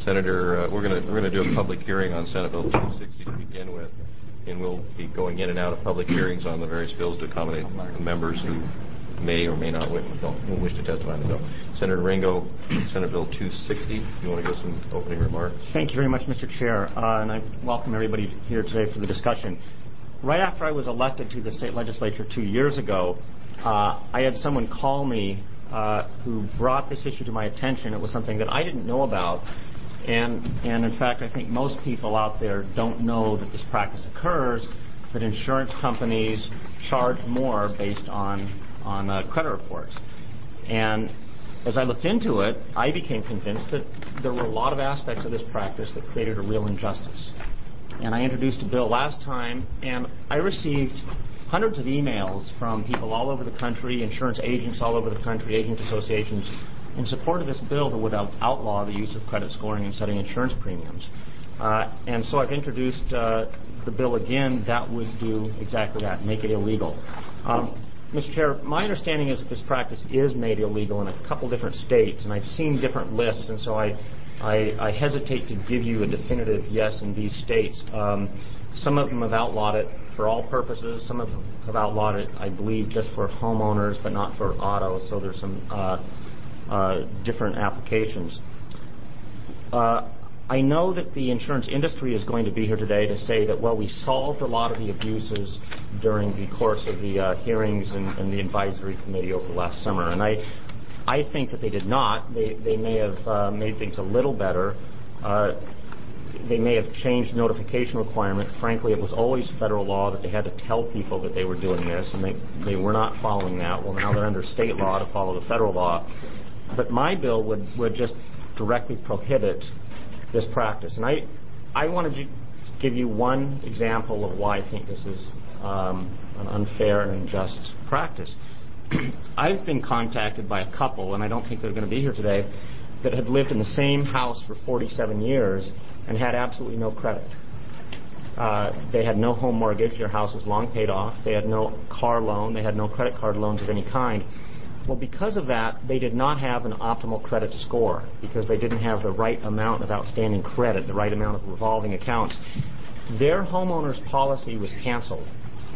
Senator, we're going to do a public hearing on Senate Bill 260 to begin with, and we'll be going in and out of public hearings on the various bills to accommodate members who may or may not wish to testify on the bill. Senator Ringo, Senate Bill 260. You want to give some opening remarks? Thank you very much, Mr. Chair, and I welcome everybody here today for the discussion. Right after I was elected to the state legislature 2 years ago, I had someone call me who brought this issue to my attention. It was something that I didn't know about, and in fact, I think most people out there don't know that this practice occurs, that insurance companies charge more based on credit reports. And as I looked into it, I became convinced that there were a lot of aspects of this practice that created a real injustice. And I introduced a bill last time, and I received hundreds of emails from people all over the country, insurance agents all over the country, agent associations, in support of this bill that would outlaw the use of credit scoring and setting insurance premiums. And so I've introduced the bill again that would do exactly that, make it illegal. Mr. Chair, my understanding is that this practice is made illegal in a couple different states, and I've seen different lists, and so I hesitate to give you a definitive yes in these states. Some of them have outlawed it for all purposes. Some of them have outlawed it, I believe, just for homeowners, but not for auto, so there's some different applications. I know that the insurance industry is going to be here today to say that, well, we solved a lot of the abuses during the course of the hearings and the advisory committee over the last summer. And I think that they did not. They may have made things a little better. They may have changed the notification requirement. Frankly, it was always federal law that they had to tell people that they were doing this, and they were not following that. Well, now they're under state law to follow the federal law. But my bill would just directly prohibit this practice. And I wanted to give you one example of why I think this is an unfair and unjust practice. I've been contacted by a couple, and I don't think they're going to be here today, that had lived in the same house for 47 years and had absolutely no credit. They had no home mortgage. Their house was long paid off. They had no car loan. They had no credit card loans of any kind. Well, because of that, they did not have an optimal credit score because they didn't have the right amount of outstanding credit, the right amount of revolving accounts. Their homeowner's policy was canceled.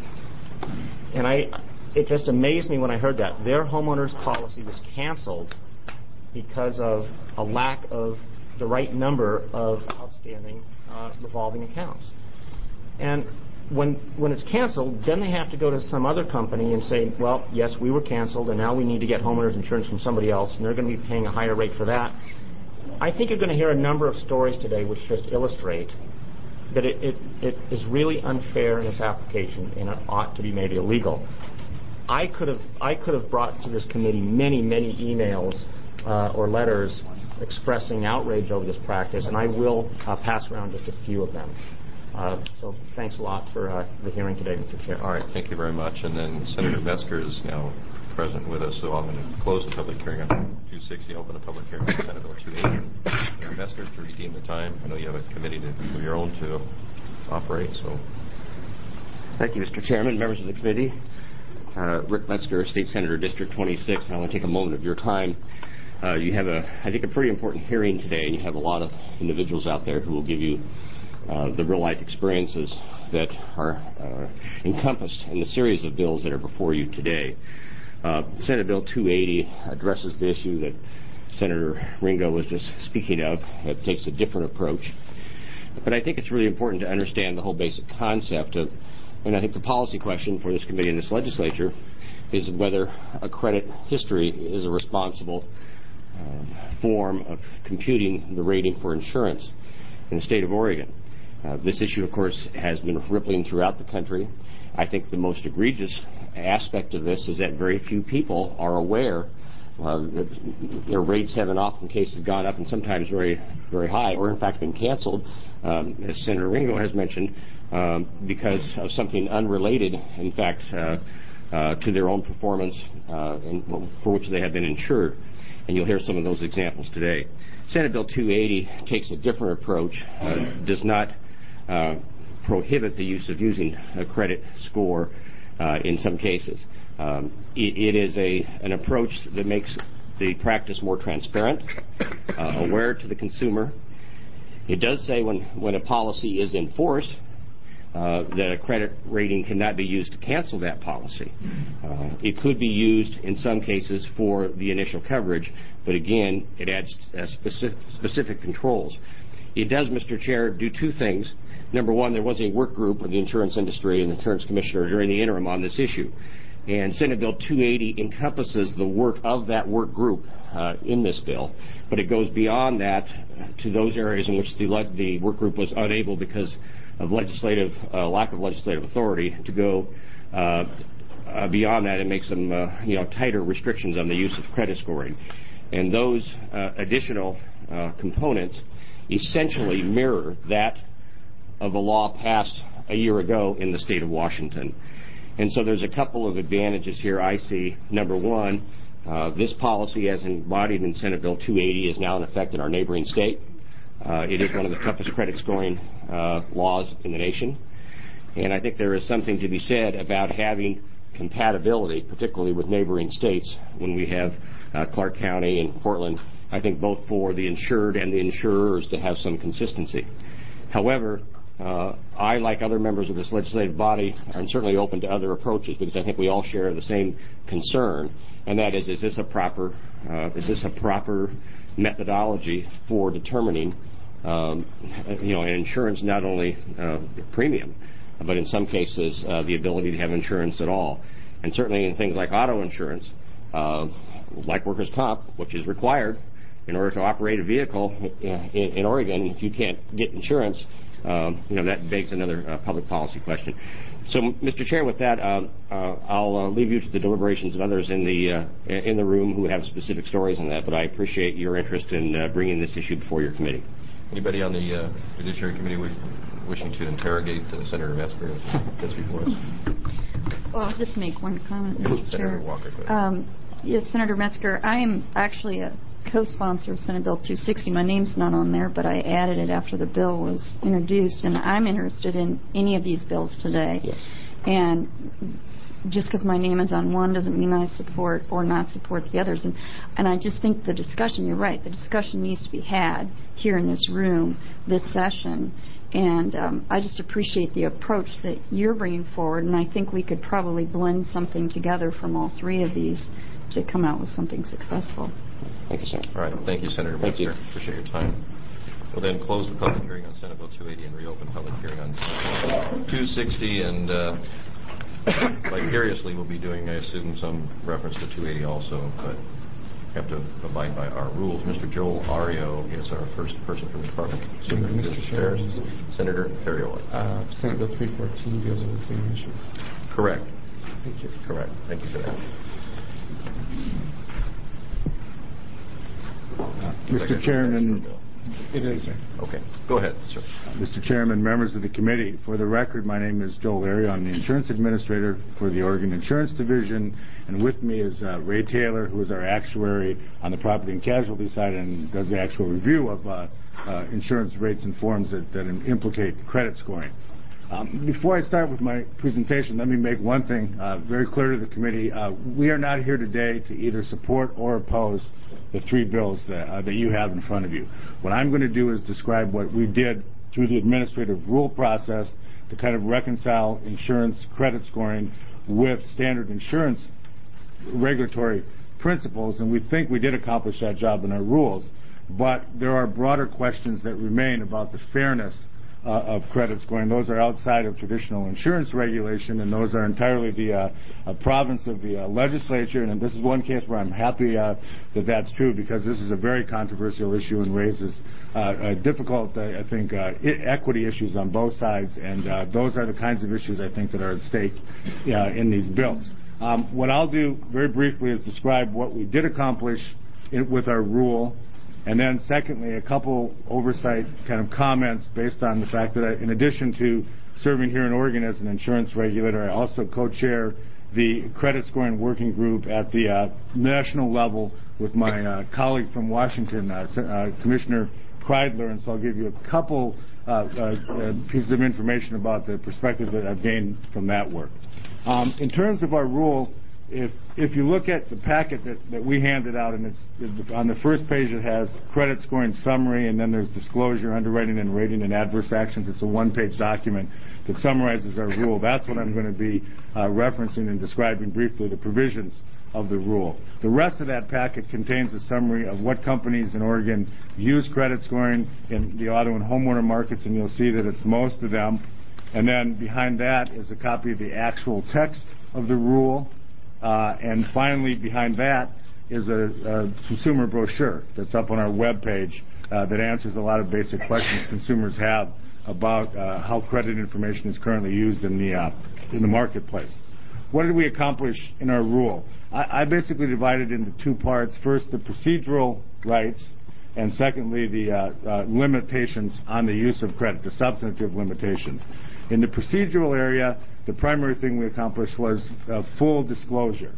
And it just amazed me when I heard that. Their homeowner's policy was canceled because of a lack of the right number of outstanding revolving accounts. And when it's canceled, then they have to go to some other company and say, well, yes, we were canceled, and now we need to get homeowners insurance from somebody else, and they're going to be paying a higher rate for that. I think you're going to hear a number of stories today which just illustrate that it is really unfair in its application, and it ought to be made illegal. I could have brought to this committee many, many emails or letters expressing outrage over this practice, and I will pass around just a few of them. So thanks a lot for the hearing today, Mr. Chair. All right, thank you very much. And then Senator Metzger is now present with us, so I'm going to close the public hearing on 260, open a public hearing on Senate Bill 280. Senator Metzger, to redeem the time. I know you have a committee of your own to operate, so. Thank you, Mr. Chairman, members of the committee. Rick Metzger, State Senator, District 26, and I want to take a moment of your time. You have, I think, a pretty important hearing today, and you have a lot of individuals out there who will give you the real-life experiences that are encompassed in the series of bills that are before you today. Senate Bill 280 addresses the issue that Senator Ringo was just speaking of. It takes a different approach. But I think it's really important to understand the whole basic concept of, and I think the policy question for this committee and this legislature is whether a credit history is a responsible form of computing the rating for insurance in the state of Oregon. This issue, of course, has been rippling throughout the country. I think the most egregious aspect of this is that very few people are aware that their rates have in often cases gone up and sometimes very, very high, or in fact been canceled, as Senator Ringo has mentioned, because of something unrelated, in fact, to their own performance for which they have been insured. And you'll hear some of those examples today. Senate Bill 280 takes a different approach, does not prohibit the use of using a credit score in some cases. It is an approach that makes the practice more transparent, aware to the consumer, It does say when a policy is in force that a credit rating cannot be used to cancel that policy. It could be used in some cases for the initial coverage, but again, it adds specific controls. It does, Mr. Chair, do two things. Number one, there was a work group of the insurance industry and the insurance commissioner during the interim on this issue. And Senate Bill 280 encompasses the work of that work group in this bill, but it goes beyond that to those areas in which the work group was unable because of lack of legislative authority to go beyond that and make some tighter restrictions on the use of credit scoring. And those additional components essentially mirror that of a law passed a year ago in the state of Washington. And so there's a couple of advantages here I see. Number one, this policy as embodied in Senate Bill 280 is now in effect in our neighboring state. It is one of the toughest credit scoring laws in the nation. And I think there is something to be said about having compatibility, particularly with neighboring states, when we have Clark County and Portland, I think both for the insured and the insurers to have some consistency. However, I, like other members of this legislative body, am certainly open to other approaches because I think we all share the same concern, and that is this a proper methodology for determining an insurance not only premium, but in some cases the ability to have insurance at all. And certainly in things like auto insurance, like workers' comp, which is required in order to operate a vehicle in Oregon, if you can't get insurance, that begs another public policy question. So, Mr. Chair, with that, I'll leave you to the deliberations of others in the room who have specific stories on that. But I appreciate your interest in bringing this issue before your committee. Anybody on the Judiciary Committee wishing to interrogate Senator Metzger that's before us? Well, I'll just make one comment, Mr. Chair. Senator Walker, go ahead. Yes, Senator Metzger, I am actually a co-sponsor of Senate Bill 260. My name's not on there, but I added it after the bill was introduced, and I'm interested in any of these bills today. Yes. And just because my name is on one doesn't mean I support or not support the others. And I just think the discussion, you're right, the discussion needs to be had here in this room this session. And I just appreciate the approach that you're bringing forward, and I think we could probably blend something together from all three of these to come out with something successful. Thank you, sir. All right. Thank you, Senator Thank Metzger. you. Appreciate your time. We'll then close the public hearing on Senate Bill 280 and reopen public hearing on 260. And vicariously, we'll be doing, I assume, some reference to 280 also, but have to abide by our rules. Mr. Joel Ario is our first person from the Department of Consumer and Business Affairs. Senator Ferriola. Senate Bill 314 deals with the same issue. Correct. Thank you. Correct. Thank you for that. Mr. Chairman, it is. Okay. Go ahead, sir. Mr. Chairman, members of the committee, for the record, my name is Joel Ario. I'm the insurance administrator for the Oregon Insurance Division, and with me is Ray Taylor, who is our actuary on the property and casualty side and does the actual review of insurance rates and forms that implicate credit scoring. Before I start with my presentation, let me make one thing very clear to the committee. We are not here today to either support or oppose the three bills that you have in front of you. What I'm going to do is describe what we did through the administrative rule process to kind of reconcile insurance credit scoring with standard insurance regulatory principles, and we think we did accomplish that job in our rules. But there are broader questions that remain about the fairness of credit scoring. Those are outside of traditional insurance regulation, and those are entirely the province of the legislature. And this is one case where I'm happy that that's true, because this is a very controversial issue and raises difficult, I think, equity issues on both sides. And those are the kinds of issues, I think, that are at stake in these bills. What I'll do very briefly is describe what we did accomplish with our rule. And then, secondly, a couple oversight kind of comments based on the fact that in addition to serving here in Oregon as an insurance regulator, I also co-chair the credit scoring working group at the national level with my colleague from Washington, Commissioner Kreidler. And so I'll give you a couple pieces of information about the perspective that I've gained from that work. In terms of our rule, if you look at the packet that we handed out, and it's on the first page, it has credit scoring summary, and then there's disclosure, underwriting, and rating, and adverse actions. It's a one-page document that summarizes our rule. That's what I'm going to be referencing and describing briefly, the provisions of the rule. The rest of that packet contains a summary of what companies in Oregon use credit scoring in the auto and homeowner markets, and you'll see that it's most of them. And then behind that is a copy of the actual text of the rule. And finally, behind that is a consumer brochure that's up on our webpage that answers a lot of basic questions consumers have about how credit information is currently used in the marketplace. What did we accomplish in our rule? I basically divided it into two parts. First, the procedural rights, and secondly, the limitations on the use of credit, the substantive limitations. In the procedural area, the primary thing we accomplished was full disclosure.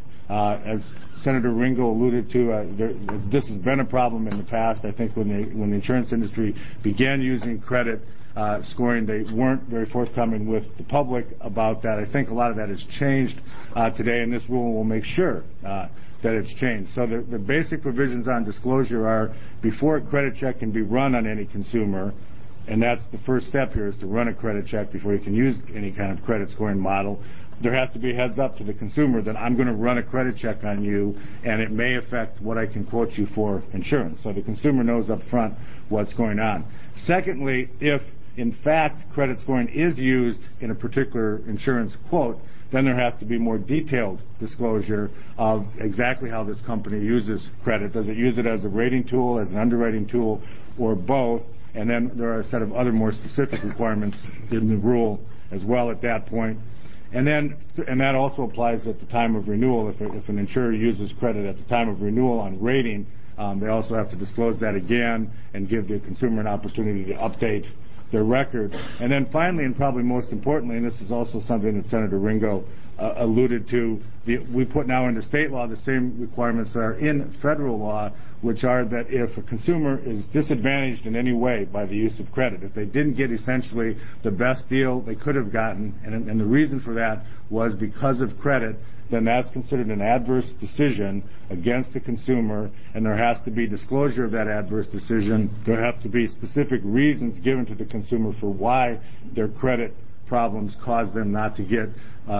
As Senator Ringo alluded to, this has been a problem in the past. I think when the insurance industry began using credit scoring, they weren't very forthcoming with the public about that. I think a lot of that has changed today, and this rule will make sure that it's changed. So the basic provisions on disclosure are before a credit check can be run on any consumer, and that's the first step here, is to run a credit check before you can use any kind of credit scoring model. There has to be a heads up to the consumer that I'm going to run a credit check on you, and it may affect what I can quote you for insurance. So the consumer knows up front what's going on. Secondly, if in fact credit scoring is used in a particular insurance quote, then there has to be more detailed disclosure of exactly how this company uses credit. Does it use it as a rating tool, as an underwriting tool, or both? And then there are a set of other more specific requirements in the rule as well at that point. And that also applies at the time of renewal. If an insurer uses credit at the time of renewal on rating, they also have to disclose that again and give the consumer an opportunity to update their record. And then finally, and probably most importantly, and this is also something that Senator Ringo alluded to, we put now into state law the same requirements that are in federal law, which are that if a consumer is disadvantaged in any way by the use of credit, if they didn't get essentially the best deal they could have gotten, and the reason for that was because of credit, then that's considered an adverse decision against the consumer, and there has to be disclosure of that adverse decision. There have to be specific reasons given to the consumer for why their credit problems cause them not to get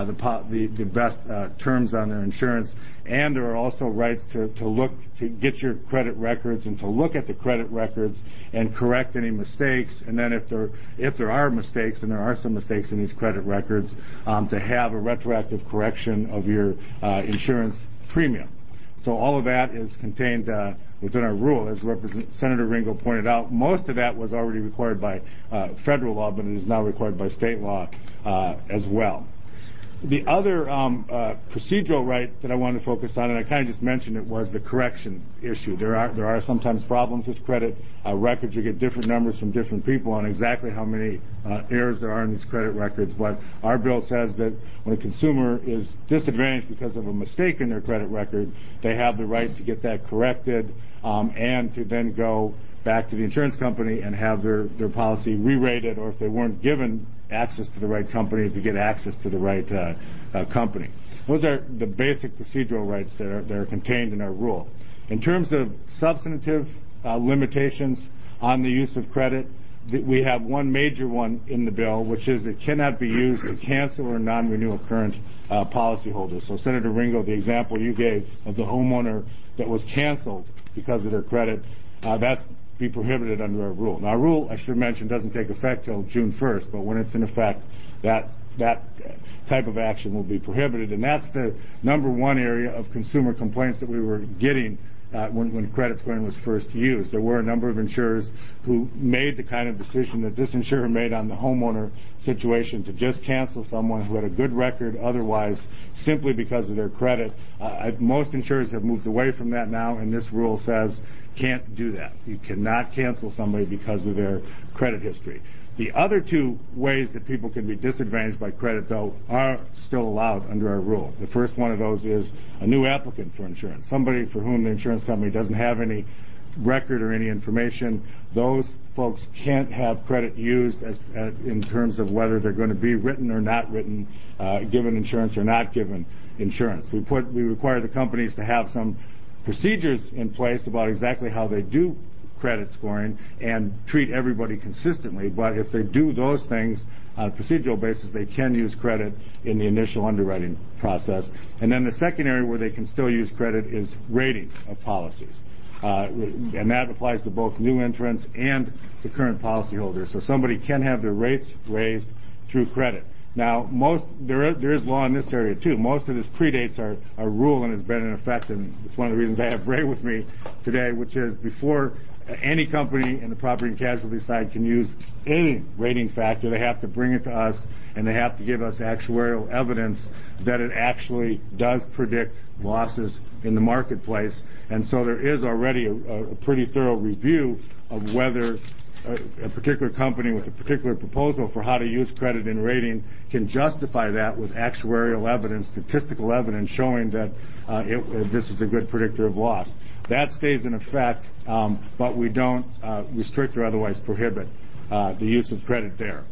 the best terms on their insurance. And there are also rights to get your credit records and to look at the credit records and correct any mistakes. And then if there are mistakes, and there are some mistakes in these credit records, to have a retroactive correction of your insurance premium. So all of that is contained within our rule. As Senator Ringo pointed out, most of that was already required by federal law, but it is now required by state law as well. The other procedural right that I wanted to focus on, and I kind of just mentioned it, was the correction issue. There are sometimes problems with credit records. You get different numbers from different people on exactly how many errors there are in these credit records. But our bill says that when a consumer is disadvantaged because of a mistake in their credit record, they have the right to get that corrected and to then go back to the insurance company and have their policy re-rated, or if they weren't given access to the right company, to get access to the right company. Those are the basic procedural rights that are contained in our rule. In terms of substantive limitations on the use of credit, we have one major one in the bill, which is it cannot be used to cancel or non-renew a current policyholder. So Senator Ringo, the example you gave of the homeowner that was canceled because of their credit, that's be prohibited under our rule. Now, our rule, I should mention, doesn't take effect till June 1st, but when it's in effect, that type of action will be prohibited. And that's the number one area of consumer complaints that we were getting when credit scoring was first used. There were a number of insurers who made the kind of decision that this insurer made on the homeowner situation, to just cancel someone who had a good record otherwise simply because of their credit. Most insurers have moved away from that now, and this rule says can't do that. You cannot cancel somebody because of their credit history. The other two ways that people can be disadvantaged by credit, though, are still allowed under our rule. The first one of those is a new applicant for insurance, somebody for whom the insurance company doesn't have any record or any information. Those folks can't have credit used in terms of whether they're going to be written or not written, given insurance or not given insurance. We require the companies to have some procedures in place about exactly how they do credit scoring and treat everybody consistently. But if they do those things on a procedural basis, they can use credit in the initial underwriting process. And then the second area where they can still use credit is rating of policies. And that applies to both new entrants and the current policyholders. So somebody can have their rates raised through credit. Now, there is law in this area too. Most of this predates our rule and has been in effect, and it's one of the reasons I have Ray with me today, which is before any company in the property and casualty side can use any rating factor, they have to bring it to us, and they have to give us actuarial evidence that it actually does predict losses in the marketplace. And so there is already a pretty thorough review of whether a particular company with a particular proposal for how to use credit in rating can justify that with actuarial evidence, statistical evidence showing that this is a good predictor of loss. That stays in effect, but we don't restrict or otherwise prohibit the use of credit there.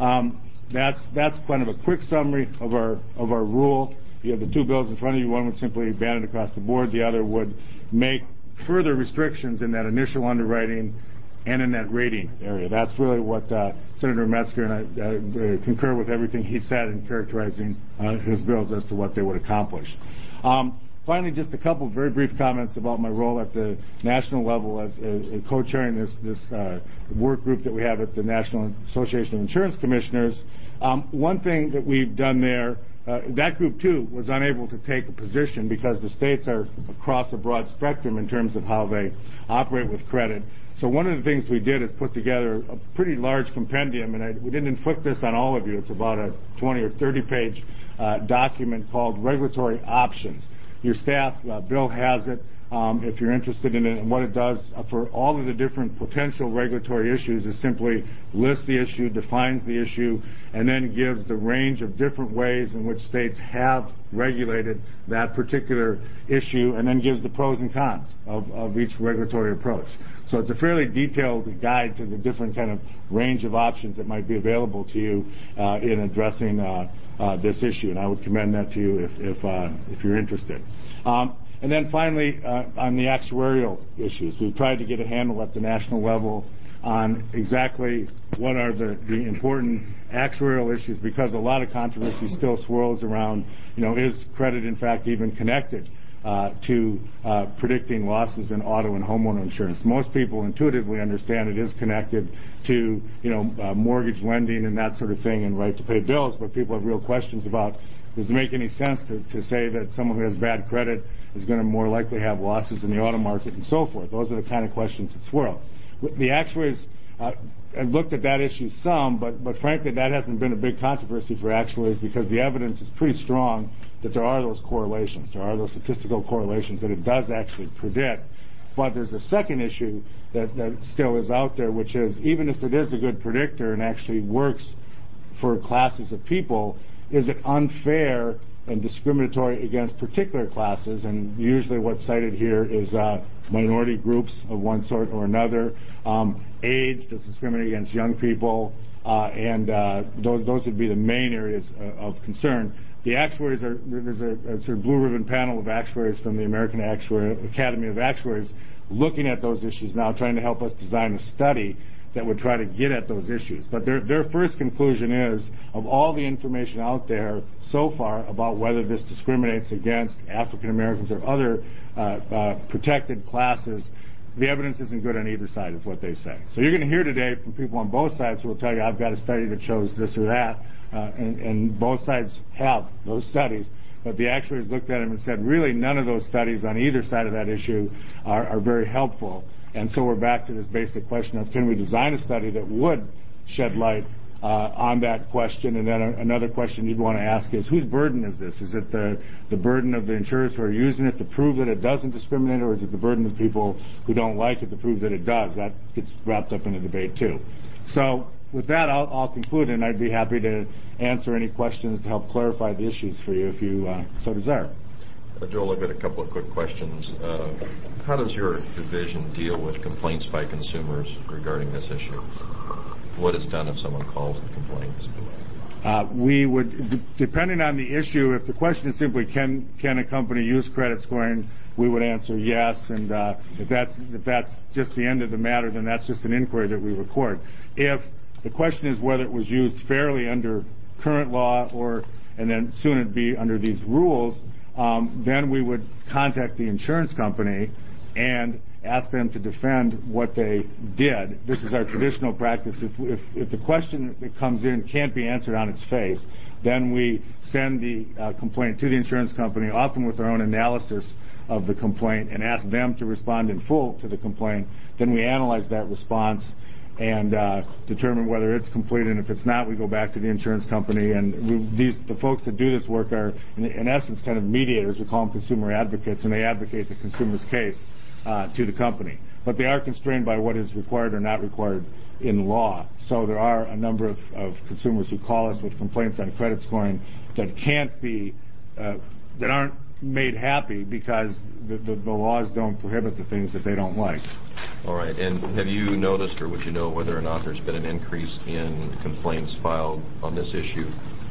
That's kind of a quick summary of our rule. You have the two bills in front of you. One would simply ban it across the board. The other would make further restrictions in that initial underwriting and in that rating area. That's really what Senator Metzger and I concur with everything he said in characterizing his bills as to what they would accomplish. Finally, just a couple very brief comments about my role at the national level as co-chairing this work group that we have at the National Association of Insurance Commissioners. One thing that we've done there, that group too was unable to take a position because the states are across a broad spectrum in terms of how they operate with credit. So one of the things we did is put together a pretty large compendium, and we didn't inflict this on all of you. It's about a 20 or 30-page document called Regulatory Options. Your staff, Bill has it, if you're interested in it. And what it does for all of the different potential regulatory issues is simply lists the issue, defines the issue, and then gives the range of different ways in which states have regulated that particular issue, and then gives the pros and cons of each regulatory approach. So it's a fairly detailed guide to the different kind of range of options that might be available to you in addressing this issue, and I would commend that to you if you're interested. And then finally, on the actuarial issues, we've tried to get a handle at the national level on exactly what are the important actuarial issues, because a lot of controversy still swirls around, is credit in fact even connected to predicting losses in auto and homeowner insurance. Most people intuitively understand it is connected to, mortgage lending and that sort of thing and right to pay bills, but people have real questions about, does it make any sense to say that someone who has bad credit is going to more likely have losses in the auto market and so forth? Those are the kind of questions that swirl. The actuaries have looked at that issue some, but frankly that hasn't been a big controversy for actuaries because the evidence is pretty strong that there are those correlations. There are those statistical correlations that it does actually predict. But there's a second issue that still is out there, which is even if it is a good predictor and actually works for classes of people, is it unfair and discriminatory against particular classes? And usually what's cited here is minority groups of one sort or another. Age does discriminate against young people, and those would be the main areas of concern. The actuaries there's a sort of blue ribbon panel of actuaries from the American Academy of Actuaries looking at those issues now, trying to help us design a study that would try to get at those issues. But their first conclusion is, of all the information out there so far about whether this discriminates against African Americans or other protected classes, the evidence isn't good on either side, is what they say. So you're going to hear today from people on both sides who will tell you, I've got a study that shows this or that, and both sides have those studies. But the actuaries looked at them and said, really, none of those studies on either side of that issue are very helpful. And so we're back to this basic question of, can we design a study that would shed light on that question? And then another question you'd want to ask is, whose burden is this? Is it the burden of the insurers who are using it to prove that it doesn't discriminate, or is it the burden of people who don't like it to prove that it does? That gets wrapped up in a debate, too. So with that, I'll conclude, and I'd be happy to answer any questions to help clarify the issues for you if you so desire. Joel, I've got a couple of quick questions. How does your division deal with complaints by consumers regarding this issue? What is done if someone calls and complains? We would, depending on the issue, if the question is simply can a company use credit scoring, we would answer yes, and if that's just the end of the matter, then that's just an inquiry that we record. If the question is whether it was used fairly under current law and then soon it'd be under these rules, then we would contact the insurance company and ask them to defend what they did. This is our traditional practice. If the question that comes in can't be answered on its face, then we send the complaint to the insurance company, often with our own analysis of the complaint, and ask them to respond in full to the complaint. Then we analyze that response and determine whether it's complete, and if it's not, we go back to the insurance company. And the folks that do this work are, in essence, kind of mediators. We call them consumer advocates, and they advocate the consumer's case to the company. But they are constrained by what is required or not required in law. So there are a number of consumers who call us with complaints on credit scoring that can't be, that aren't made happy because the laws don't prohibit the things that they don't like. All right. And have you noticed, or would you know whether or not there's been an increase in complaints filed on this issue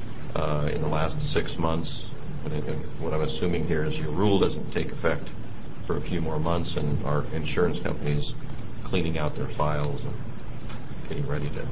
in the last 6 months? What I'm assuming here is your rule doesn't take effect for a few more months, and our insurance companies cleaning out their files and getting ready to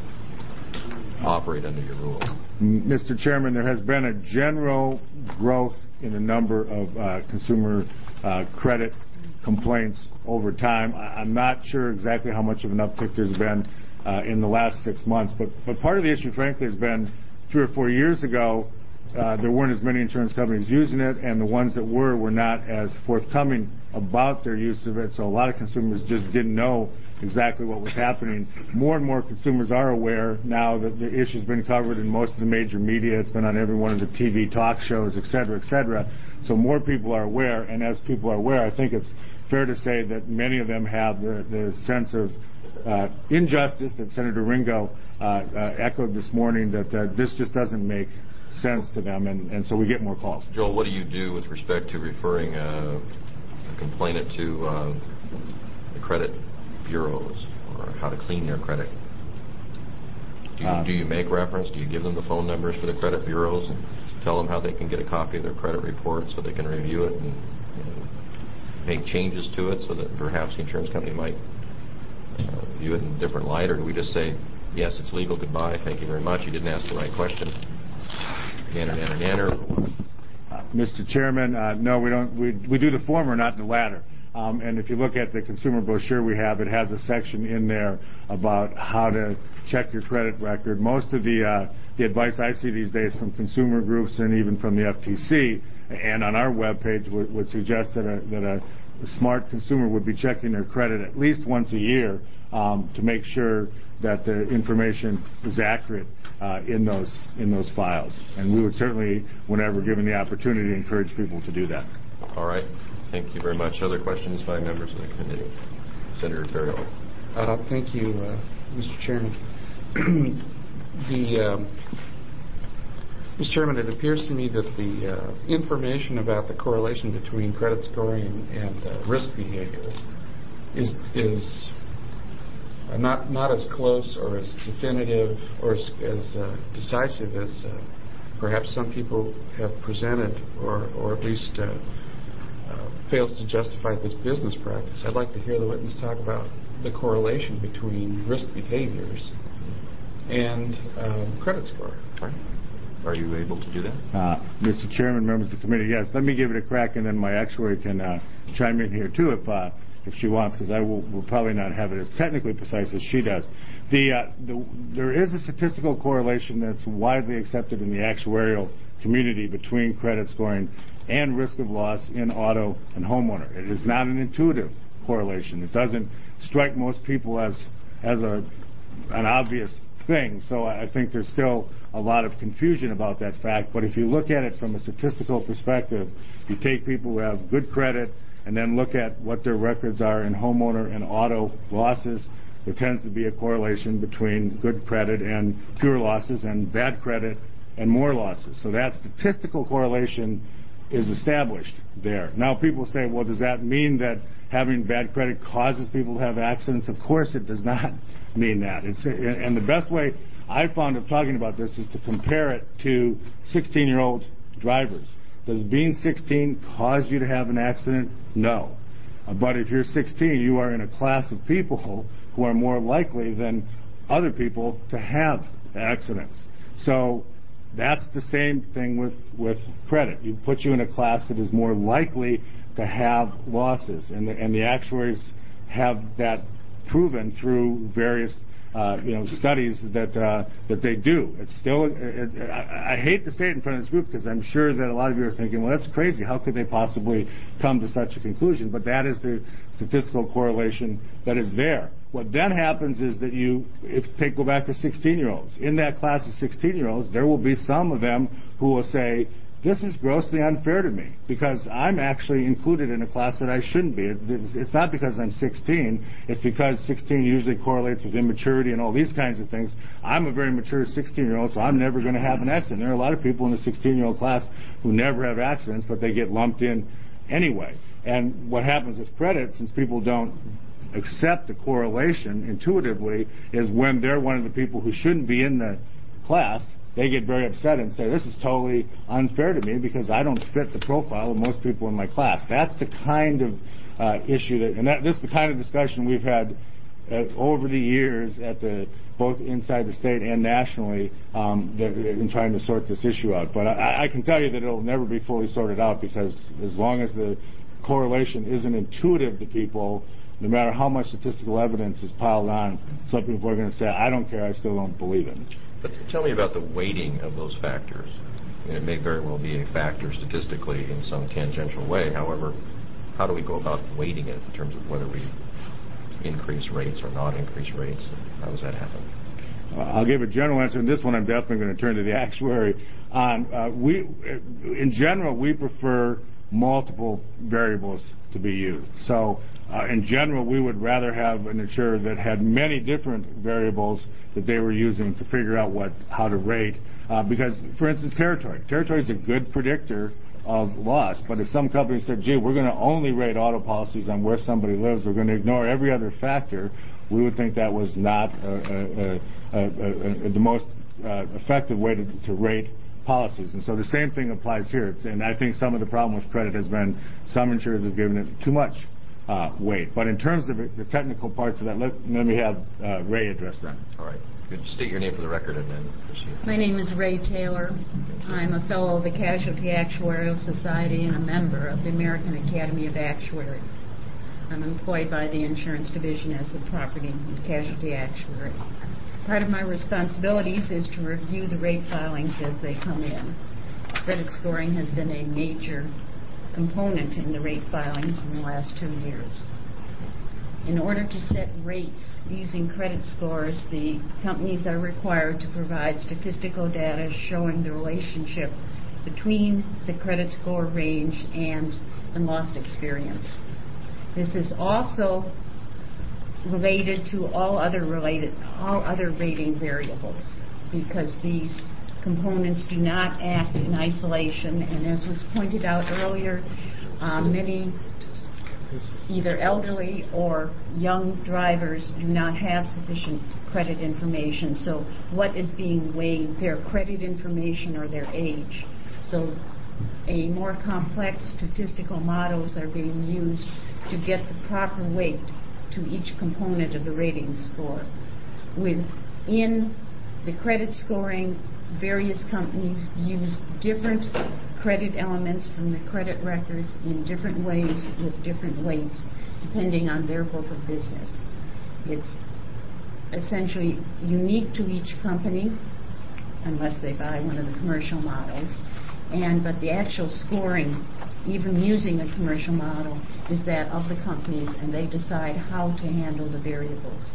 operate under your rule. Mr. Chairman, there has been a general growth in the number of consumer credit complaints over time. I'm not sure exactly how much of an uptick there's been in the last 6 months, but part of the issue, frankly, has been 3 or 4 years ago, there weren't as many insurance companies using it, and the ones that were not as forthcoming about their use of it, so a lot of consumers just didn't know exactly what was happening. More and more consumers are aware now that the issue's been covered in most of the major media. It's been on every one of the TV talk shows, et cetera, et cetera. So more people are aware, and as people are aware, I think it's fair to say that many of them have the sense of injustice that Senator Ringo echoed this morning, that this just doesn't make sense to them, and so we get more calls. Joel, what do you do with respect to referring a complainant to the credit bureaus, or how to clean their credit? Do you make reference? Do you give them the phone numbers for the credit bureaus and tell them how they can get a copy of their credit report so they can review it and make changes to it so that perhaps the insurance company might view it in a different light? Or do we just say, yes, it's legal, goodbye, thank you very much, you didn't ask the right question, nanner? Mr. Chairman, no, we don't. We do the former, not the latter. And if you look at the consumer brochure we have, it has a section in there about how to check your credit record. Most of the advice I see these days from consumer groups and even from the FTC and on our webpage would suggest that a smart consumer would be checking their credit at least once a year to make sure that the information is accurate in those files. And we would certainly, whenever given the opportunity, encourage people to do that. All right. Thank you very much. Other questions by members of the committee? Senator Ferriero. Thank you, Mr. Chairman. Mr. Chairman, it appears to me that the information about the correlation between credit scoring and risk behavior is not as close or as definitive or as decisive as perhaps some people have presented, or at least fails to justify this business practice. I'd like to hear the witness talk about the correlation between risk behaviors and credit score. Are you able to do that? Mr. Chairman, members of the committee, yes. Let me give it a crack, and then my actuary can chime in here, too, if she wants, because I will probably not have it as technically precise as she does. There is a statistical correlation that's widely accepted in the actuarial community between credit scoring and risk of loss in auto and homeowner. It is not an intuitive correlation. It doesn't strike most people as an obvious thing, so I think there's still a lot of confusion about that fact. But if you look at it from a statistical perspective, you take people who have good credit and then look at what their records are in homeowner and auto losses, there tends to be a correlation between good credit and fewer losses, and bad credit and more losses. So that statistical correlation is established there. Now people say, well, does that mean that having bad credit causes people to have accidents. Of course, it does not mean that. And the best way I found of talking about this is to compare it to 16-year-old drivers. Does being 16 cause you to have an accident? No. But if you're 16, you are in a class of people who are more likely than other people to have accidents. So that's the same thing with credit. You put you in a class that is more likely to have losses, and the actuaries have that proven through various studies that they do. It's still, I hate to say it in front of this group because I'm sure that a lot of you are thinking, well, that's crazy. How could they possibly come to such a conclusion? But that is the statistical correlation that is there. What then happens is that go back to 16-year-olds. In that class of 16-year-olds, there will be some of them who will say, this is grossly unfair to me because I'm actually included in a class that I shouldn't be. It's not because I'm 16. It's because 16 usually correlates with immaturity and all these kinds of things. I'm a very mature 16-year-old, so I'm never going to have an accident. There are a lot of people in the 16-year-old class who never have accidents, but they get lumped in anyway. And what happens with credit, since people don't accept the correlation intuitively, is when they're one of the people who shouldn't be in the class, they get very upset and say, this is totally unfair to me because I don't fit the profile of most people in my class. That's the kind of issue this is the kind of discussion we've had over the years both inside the state and nationally in trying to sort this issue out. But I can tell you that it'll never be fully sorted out because as long as the correlation isn't intuitive to people, no matter how much statistical evidence is piled on, some people are going to say, I don't care, I still don't believe it. But tell me about the weighting of those factors. I mean, it may very well be a factor statistically in some tangential way. However, how do we go about weighting it in terms of whether we increase rates or not increase rates? How does that happen? I'll give a general answer, and this one I'm definitely going to turn to the actuary on. In general, we prefer multiple variables to be used. So in general, we would rather have an insurer that had many different variables that they were using to figure out how to rate. Because, for instance, territory. Territory is a good predictor of loss. But if some company said, gee, we're going to only rate auto policies on where somebody lives, we're going to ignore every other factor, we would think that was not the most effective way to rate policies. And so the same thing applies here. And I think some of the problem with credit has been some insurers have given it too much weight. But in terms of the technical parts of that, let me have Ray address that. All right. Could you state your name for the record and then proceed? My name is Ray Taylor. I'm a fellow of the Casualty Actuarial Society and a member of the American Academy of Actuaries. I'm employed by the Insurance Division as the Property and Casualty Actuary. Part of my responsibilities is to review the rate filings as they come in. Credit scoring has been a major component in the rate filings in the last 2 years. In order to set rates using credit scores, the companies are required to provide statistical data showing the relationship between the credit score range and the loss experience. This is also related to all other rating variables because these components do not act in isolation, and as was pointed out earlier, many either elderly or young drivers do not have sufficient credit information. So what is being weighed? Their credit information or their age. So a more complex statistical models are being used to get the proper weight to each component of the rating score. Within the credit scoring, various companies use different credit elements from the credit records in different ways with different weights depending on their book of business. It's essentially unique to each company unless they buy one of the commercial models. But the actual scoring, even using a commercial model, is that of the companies, and they decide how to handle the variables.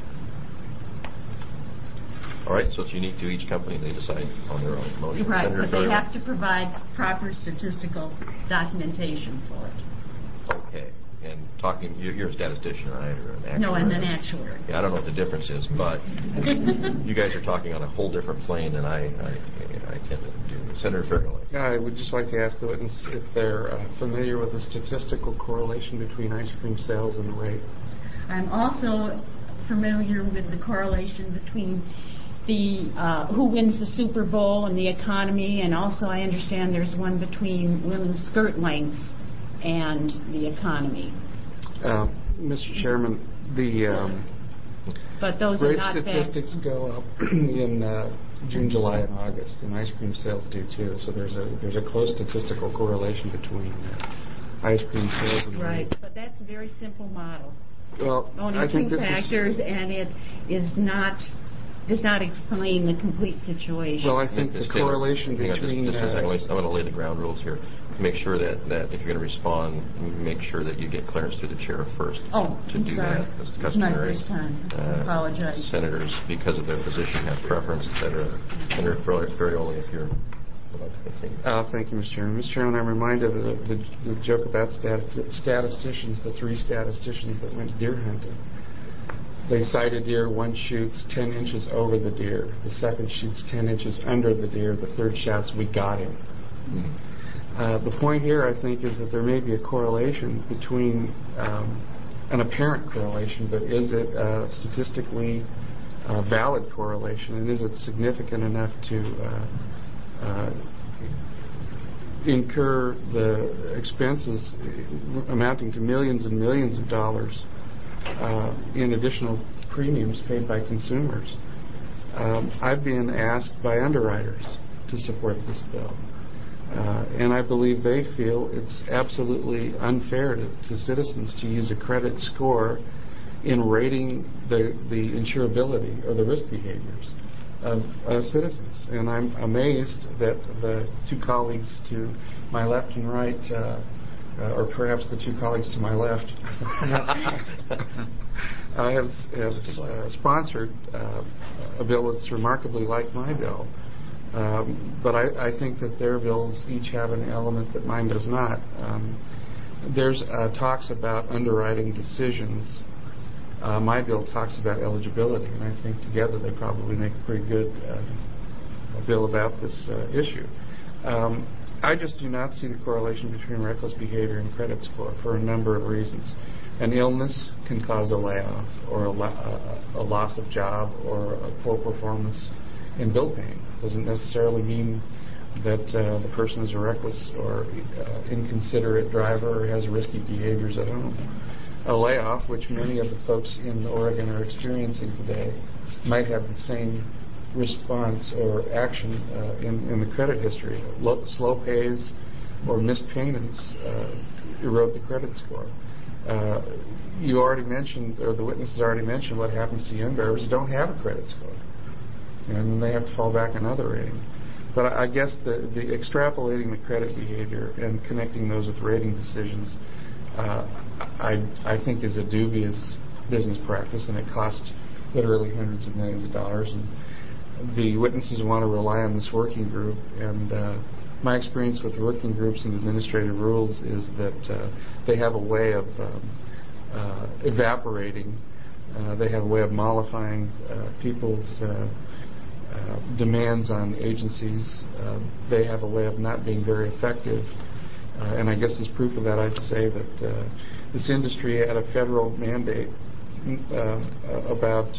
All right, so it's unique to each company. They decide on their own motion. Right, Senator but they Doyle. have to provide proper statistical documentation for it. Okay. and talking, you're a statistician, right, or an actuary? No, I'm an actuary. Yeah, I don't know what the difference is, but you guys are talking on a whole different plane than I tend to do. Senator Ferrioli. Yeah, I would just like to ask the witness if they're familiar with the statistical correlation between ice cream sales and the rate. I'm also familiar with the correlation between the who wins the Super Bowl and the economy, and also I understand there's one between women's skirt lengths and the economy. Mr. Chairman, the But those are rate not statistics go up in June, July, and August, and ice cream sales do too. So there's a close statistical correlation between ice cream sales and right. But that's a very simple model. Well, Only I think two this factors, and it does not explain the complete situation. Well, I think the correlation between... Just a second. I'm going to lay the ground rules here. Make sure that if you're going to respond, make sure that you get clearance through the chair first. Oh, to I'm do sorry. that. That's It's customary. my first time. I apologize. Senators, because of their position, have preference, etc. Senator Ferrioli, if you're about to continue. Thank you, Mr. Chairman. Mr. Chairman, I'm reminded of the joke about statisticians, the three statisticians that went deer hunting. They sight a deer, one shoots 10 inches over the deer, the second shoots 10 inches under the deer, the third shouts, "We got him." The point here, I think, is that there may be a correlation between, an apparent correlation, but is it a statistically valid correlation, and is it significant enough to incur the expenses amounting to millions and millions of dollars in additional premiums paid by consumers. I've been asked by underwriters to support this bill, and I believe they feel it's absolutely unfair to citizens to use a credit score in rating the insurability or the risk behaviors of citizens. And I'm amazed that the two colleagues to my left and right, or perhaps the two colleagues to my left, have sponsored a bill that's remarkably like my bill. But I think that their bills each have an element that mine does not. There's talks about underwriting decisions. My bill talks about eligibility, and I think together they probably make a pretty good bill about this issue. I just do not see the correlation between reckless behavior and credit score for a number of reasons. An illness can cause a layoff or a loss of job or a poor performance in bill paying. Doesn't necessarily mean that the person is a reckless or inconsiderate driver or has risky behaviors at home. A layoff, which many of the folks in Oregon are experiencing today, might have the same response or action in the credit history. Slow pays or missed payments erode the credit score. You already mentioned, or the witnesses already mentioned, what happens to young drivers who don't have a credit score, and they have to fall back on other rating. But I guess the extrapolating the credit behavior and connecting those with rating decisions, I think is a dubious business practice, and it costs literally hundreds of millions of dollars. And the witnesses want to rely on this working group, and my experience with working groups and administrative rules is that they have a way of evaporating. They have a way of mollifying people's demands on agencies. They have a way of not being very effective. And I guess as proof of that, I'd say that this industry had a federal mandate about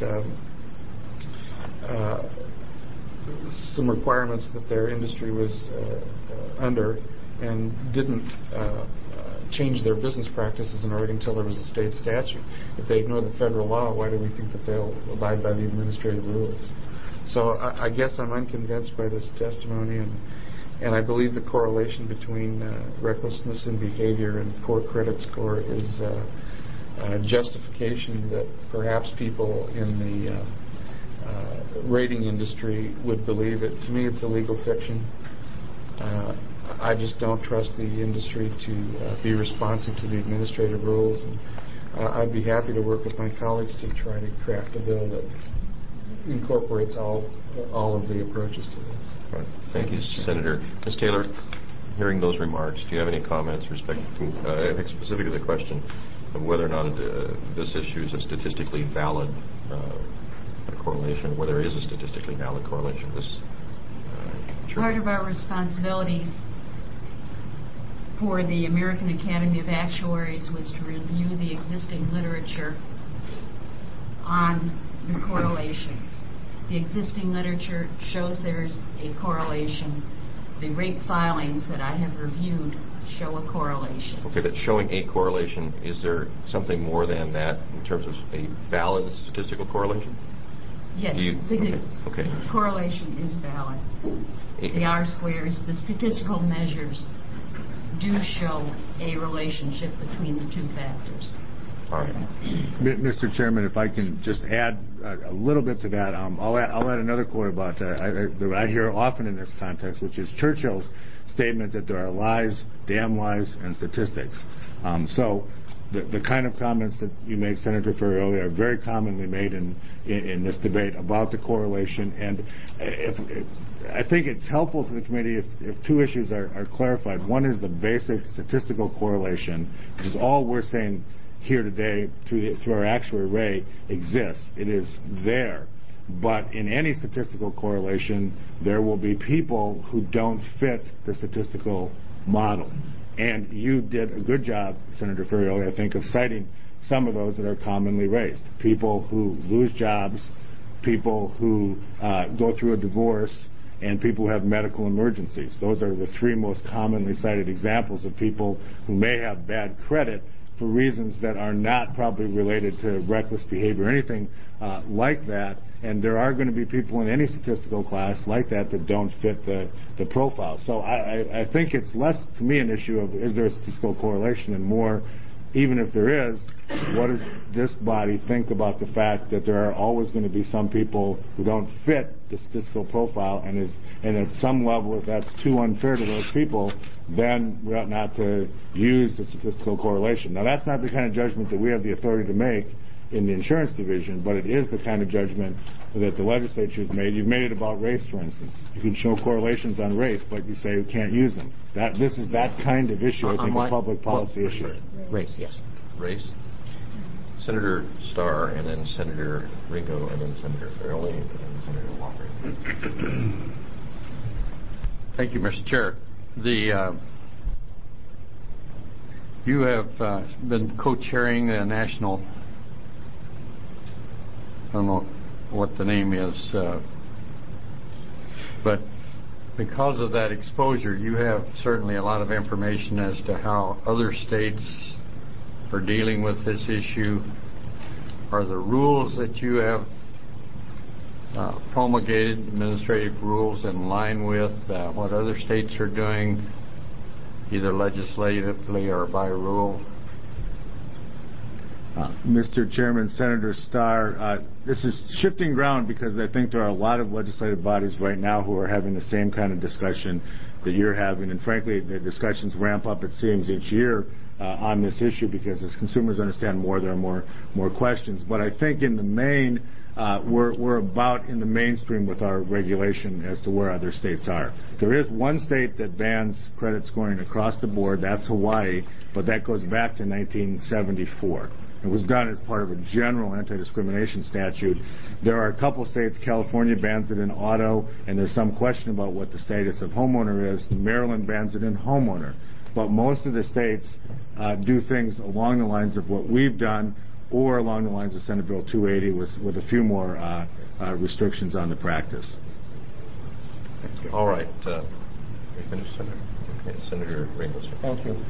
some requirements that their industry was under, and didn't change their business practices in Oregon until there was a state statute. If they ignore the federal law, why do we think that they'll abide by the administrative rules? So I guess I'm unconvinced by this testimony, and I believe the correlation between recklessness in behavior and poor credit score is a justification that perhaps people in the rating industry would believe it. To me, it's a legal fiction. I just don't trust the industry to be responsive to the administrative rules. And I'd be happy to work with my colleagues to try to craft a bill that incorporates all of the approaches to this. Right. Thank you, Senator. Ms. Taylor, hearing those remarks, do you have any comments respecting, specifically the question, of whether or not this issue is a statistically valid correlation, whether there is a statistically valid correlation. Part of our responsibilities for the American Academy of Actuaries was to review the existing literature on the correlations. The existing literature shows there's a correlation. The rate filings that I have reviewed show a correlation. Okay, that's showing a correlation. Is there something more than that in terms of a valid statistical correlation? Yes, okay. Correlation is valid. The R-squares, the statistical measures do show a relationship between the two factors. All right. Mr. Chairman, if I can just add a little bit to that, I'll add another quote about that I hear often in this context, which is Churchill's statement that there are lies, damn lies, and statistics. So the kind of comments that you made, Senator Ferrioli, are very commonly made in this debate about the correlation. And I think it's helpful to the committee if two issues are clarified. One is the basic statistical correlation, which is all we're saying here today through our actuary Ray exists. It is there. But in any statistical correlation, there will be people who don't fit the statistical model. And you did a good job, Senator Ferrioli, I think, of citing some of those that are commonly raised. People who lose jobs, people who go through a divorce, and people who have medical emergencies. Those are the three most commonly cited examples of people who may have bad credit for reasons that are not probably related to reckless behavior or anything like that. And there are going to be people in any statistical class like that don't fit the profile. So I think it's less, to me, an issue of is there a statistical correlation, and more, even if there is, what does this body think about the fact that there are always going to be some people who don't fit the statistical profile, and at some level, if that's too unfair to those people, then we ought not to use the statistical correlation. Now, that's not the kind of judgment that we have the authority to make in the insurance division, but it is the kind of judgment that the legislature has made. You've made it about race, for instance. You can show correlations on race, but you say you can't use them. This is that kind of issue, I think, a public policy issue. Race, yes. Race? Senator Starr, and then Senator Ringo, and then Senator Ferrioli, and then Senator Walker. Thank you, Mr. Chair. You have been co-chairing the national, I don't know what the name is, but because of that exposure, you have certainly a lot of information as to how other states are dealing with this issue. Are the rules that you have promulgated, administrative rules, in line with what other states are doing, either legislatively or by rule? Mr. Chairman, Senator Starr, this is shifting ground because I think there are a lot of legislative bodies right now who are having the same kind of discussion that you're having, and frankly, the discussions ramp up, it seems, each year on this issue because as consumers understand more, there are more questions. But I think in the main, we're about in the mainstream with our regulation as to where other states are. There is one state that bans credit scoring across the board, that's Hawaii, but that goes back to 1974. It was done as part of a general anti-discrimination statute. There are a couple states, California bans it in auto, and there's some question about what the status of homeowner is. Maryland bans it in homeowner. But most of the states do things along the lines of what we've done or along the lines of Senate Bill 280 with a few more restrictions on the practice. All right. Are you finished, Senator? Okay, Senator Ringo. Thank you.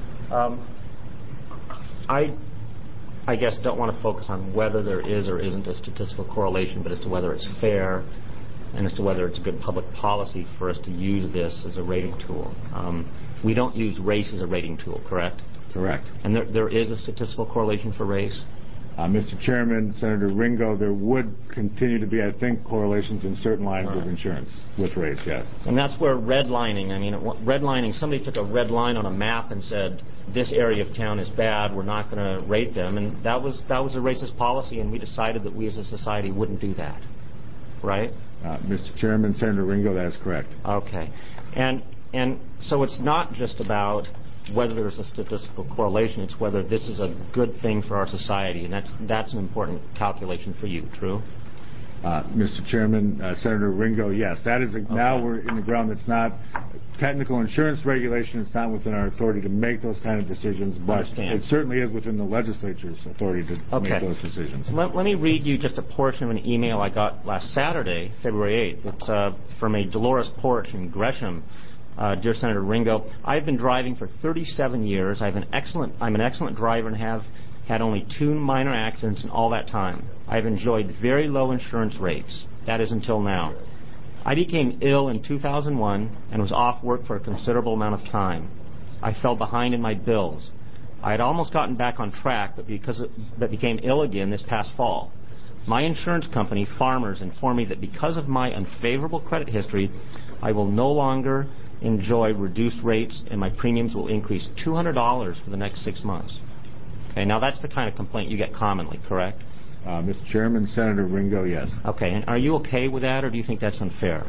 I guess don't want to focus on whether there is or isn't a statistical correlation, but as to whether it's fair and as to whether it's a good public policy for us to use this as a rating tool. We don't use race as a rating tool, correct? Correct. And there is a statistical correlation for race? Mr. Chairman, Senator Ringo, there would continue to be, I think, correlations in certain lines of insurance with race, yes. And that's where redlining, somebody took a red line on a map and said, this area of town is bad, we're not going to rate them. And that was a racist policy, and we decided that we as a society wouldn't do that. Right? Mr. Chairman, Senator Ringo, that is correct. Okay. And so it's not just about whether there's a statistical correlation. It's whether this is a good thing for our society, and that's an important calculation for you. True? Mr. Chairman, Senator Ringo, yes. That is now we're in the ground that's not technical insurance regulation. It's not within our authority to make those kind of decisions, but it certainly is within the legislature's authority to make those decisions. Let me read you just a portion of an email I got last Saturday, February 8th. It's from a Dolores Porch in Gresham. Dear Senator Ringo, I've been driving for 37 years. I'm an excellent driver and have had only 2 minor accidents in all that time. I've enjoyed very low insurance rates. That is until now. I became ill in 2001 and was off work for a considerable amount of time. I fell behind in my bills. I had almost gotten back on track, but became ill again this past fall. My insurance company, Farmers, informed me that because of my unfavorable credit history, I will no longer enjoy reduced rates and my premiums will increase $200 for the next 6 months. Okay, now that's the kind of complaint you get commonly, correct? Mr. Chairman, Senator Ringo, yes. Okay, and are you okay with that, or do you think that's unfair?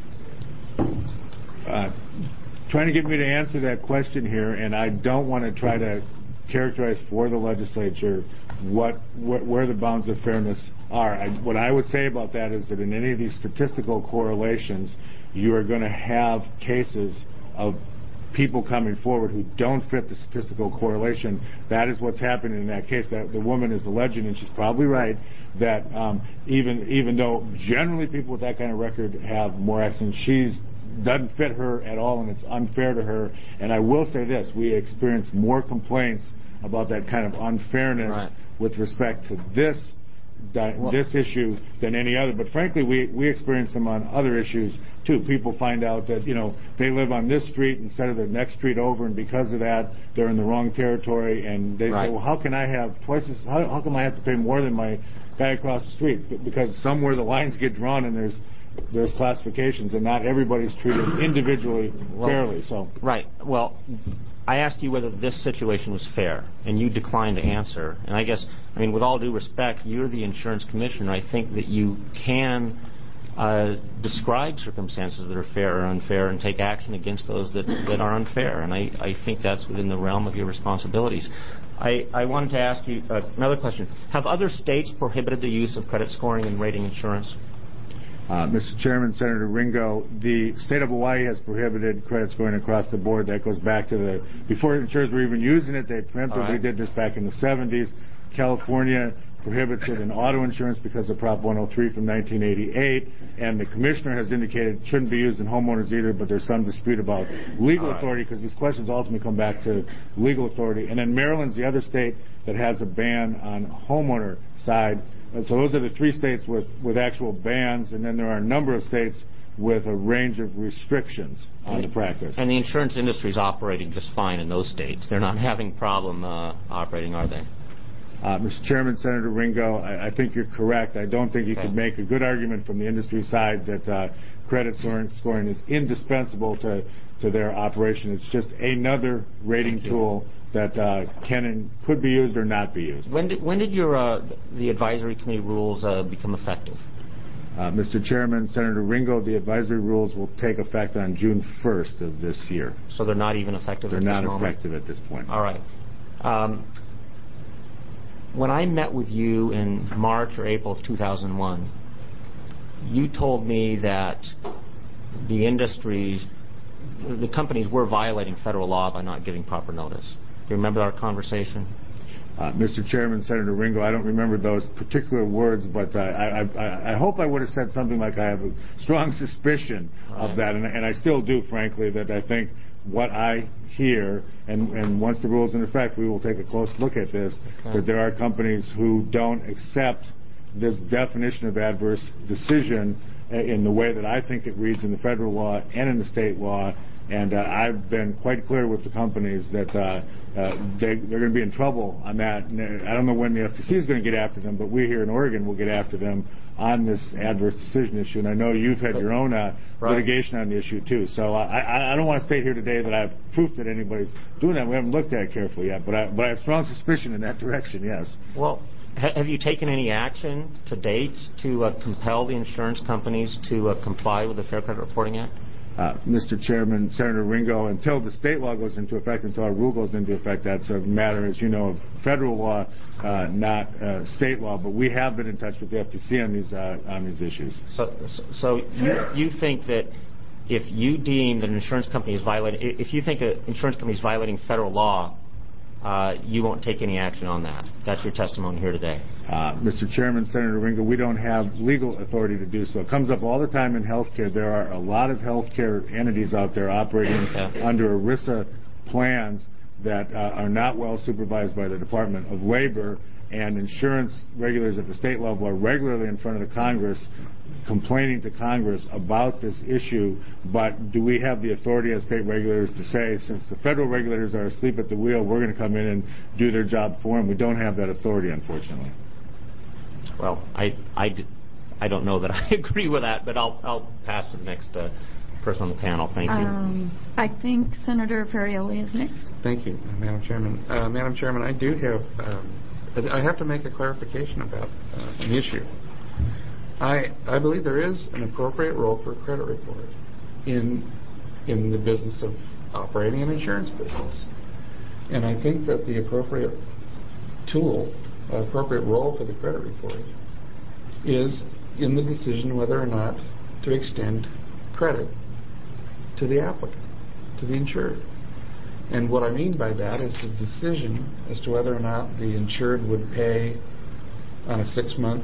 Trying to get me to answer that question here, and I don't want to try to characterize for the legislature where the bounds of fairness are. What I would say about that is that in any of these statistical correlations, you are going to have cases of people coming forward who don't fit the statistical correlation. That is what's happening in that case. That the woman is alleging, and she's probably right, that even though generally people with that kind of record have more accidents, doesn't fit her at all, and it's unfair to her. And I will say this: we experience more complaints about that kind of unfairness with respect to this issue than any other. But frankly, we experience them on other issues too. People find out that they live on this street instead of the next street over, and because of that, they're in the wrong territory. And they say, well, how can I have twice as? How come I have to pay more than my guy across the street? Because somewhere the lines get drawn, and there's classifications, and not everybody's treated individually fairly. So Well, I asked you whether this situation was fair, and you declined to answer. And I guess, with all due respect, you're the insurance commissioner. I think that you can describe circumstances that are fair or unfair and take action against those that are unfair. And I think that's within the realm of your responsibilities. I wanted to ask you another question. Have other states prohibited the use of credit scoring and rating insurance? Mr. Chairman, Senator Ringo, the state of Hawaii has prohibited credit scoring across the board. That goes back to before insurers were even using it, they preemptively did this back in the 70s. California prohibits it in auto insurance because of Prop 103 from 1988, and the commissioner has indicated it shouldn't be used in homeowners either, but there's some dispute about legal authority because these questions ultimately come back to legal authority. And then Maryland's the other state that has a ban on homeowner side. So those are the 3 states with actual bans, and then there are a number of states with a range of restrictions on the practice. And the insurance industry is operating just fine in those states. They're not having problem operating, are they? Mr. Chairman, Senator Ringo, I think you're correct. I don't think you could make a good argument from the industry side that credit scoring is indispensable to their operation. It's just another rating tool that can and could be used or not be used. When did the advisory committee rules become effective? Mr. Chairman, Senator Ringo, the advisory rules will take effect on June 1st of this year. So they're not even effective at this moment? They're not effective at this point. All right. When I met with you in March or April of 2001, you told me that the companies were violating federal law by not giving proper notice. Do you remember our conversation? Mr. Chairman, Senator Ringo, I don't remember those particular words, but I hope I would have said something like I have a strong suspicion of that, and I still do, frankly, that I think what I hear, and once the rule's in effect, we will take a close look at this, that there are companies who don't accept this definition of adverse decision in the way that I think it reads in the federal law and in the state law. And I've been quite clear with the companies that they're going to be in trouble on that. And I don't know when the FTC is going to get after them, but we here in Oregon will get after them on this adverse decision issue. And I know you've had your own litigation on the issue, too. So I don't want to state here today that I have proof that anybody's doing that. We haven't looked at it carefully yet. But I have strong suspicion in that direction, yes. Well, have you taken any action to date to compel the insurance companies to comply with the Fair Credit Reporting Act? Mr. Chairman, Senator Ringo, until the state law goes into effect, until our rule goes into effect, that's a matter, as you know, of federal law, not state law. But we have been in touch with the FTC on these issues. So you think that if you deem that an insurance company is violating, if you think an insurance company is violating federal law, you won't take any action on that. That's your testimony here today. Mr. Chairman, Senator Ringo, we don't have legal authority to do so. It comes up all the time in healthcare. There are a lot of healthcare entities out there operating under ERISA plans that are not well supervised by the Department of Labor, and insurance regulators at the state level are regularly in front of the Congress complaining to Congress about this issue. But do we have the authority as state regulators to say, since the federal regulators are asleep at the wheel, we're going to come in and do their job for them? We don't have that authority, unfortunately. Well, I don't know that I agree with that, but I'll pass to the next person on the panel. Thank you. I think Senator Ferrioli is next. Thank you, Madam Chairman. Madam Chairman, I do have, I have to make a clarification about an issue. I believe there is an appropriate role for a credit report in the business of operating an insurance business. And I think that the appropriate tool, appropriate role for the credit report is in the decision whether or not to extend credit to the applicant, to the insured. And what I mean by that is the decision as to whether or not the insured would pay on a 6-month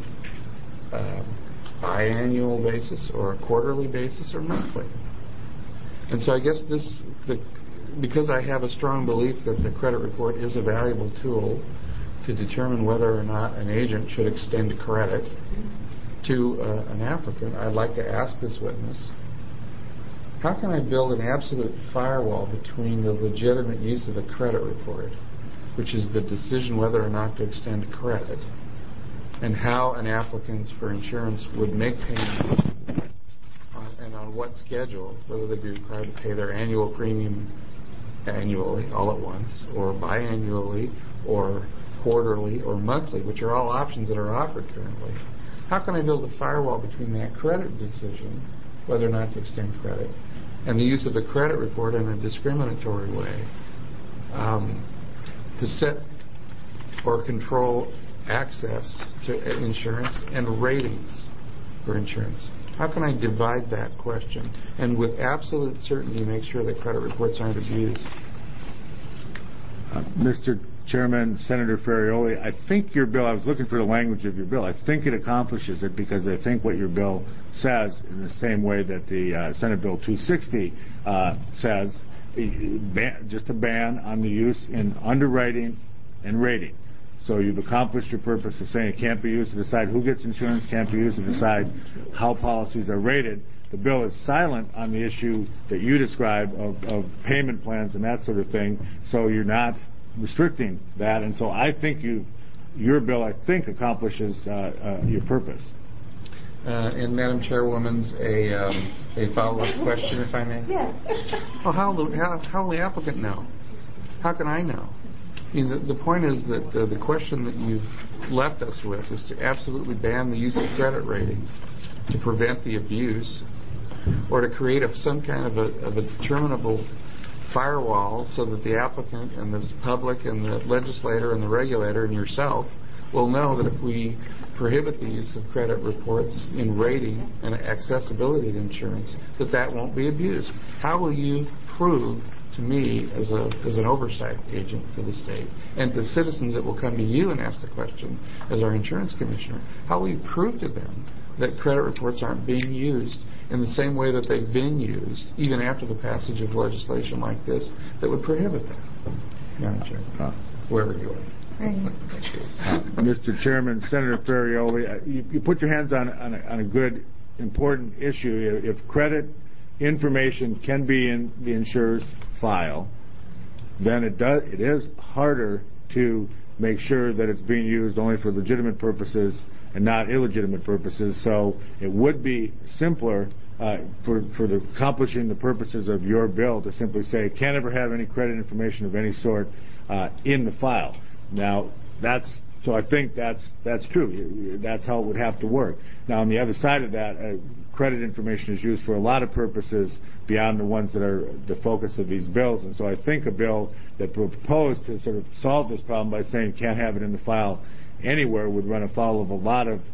biannual basis or a quarterly basis or monthly. And so I guess because I have a strong belief that the credit report is a valuable tool to determine whether or not an agent should extend credit to an applicant, I'd like to ask this witness, how can I build an absolute firewall between the legitimate use of a credit report, which is the decision whether or not to extend credit, and how an applicant for insurance would make payments and on what schedule, whether they'd be required to pay their annual premium annually, all at once, or biannually, or quarterly, or monthly, which are all options that are offered currently. How can I build a firewall between that credit decision, whether or not to extend credit, and the use of a credit report in a discriminatory way to set or control access to insurance and ratings for insurance? How can I divide that question and with absolute certainty make sure that credit reports aren't abused? Mr. Chairman, Senator Ferrioli, I think your bill, I was looking for the language of your bill, I think it accomplishes it, because I think what your bill says, in the same way that the Senate Bill 260 says, just a ban on the use in underwriting and rating. So you've accomplished your purpose of saying it can't be used to decide who gets insurance, can't be used to decide how policies are rated. The bill is silent on the issue that you describe of payment plans and that sort of thing, so you're not restricting that. And so I think your bill, I think, accomplishes your purpose. And Madam Chairwoman's a follow-up question, if I may? Yes. Well, how will the applicant know? How can I know? I mean, the point is that the question that you've left us with is to absolutely ban the use of credit rating to prevent the abuse, or to create some kind of a determinable firewall so that the applicant and the public and the legislator and the regulator and yourself will know that if we prohibit the use of credit reports in rating and accessibility to insurance, that won't be abused. How will you prove to me as an oversight agent for the state, and to citizens that will come to you and ask the question as our insurance commissioner, how will you prove to them that credit reports aren't being used in the same way that they've been used, even after the passage of legislation like this that would prohibit that? Madam Chair, wherever you are. Mr. Chairman, Senator Ferrioli, you put your hands on a good, important issue. If credit information can be in the insurer's file, then it is harder to make sure that it's being used only for legitimate purposes and not illegitimate purposes. So it would be simpler for accomplishing the purposes of your bill to simply say can't ever have any credit information of any sort in the file. Now, that's So I think that's true. That's how it would have to work. Now, on the other side of that, credit information is used for a lot of purposes beyond the ones that are the focus of these bills. And so I think a bill that proposed to sort of solve this problem by saying you can't have it in the file anywhere would run afoul of a lot of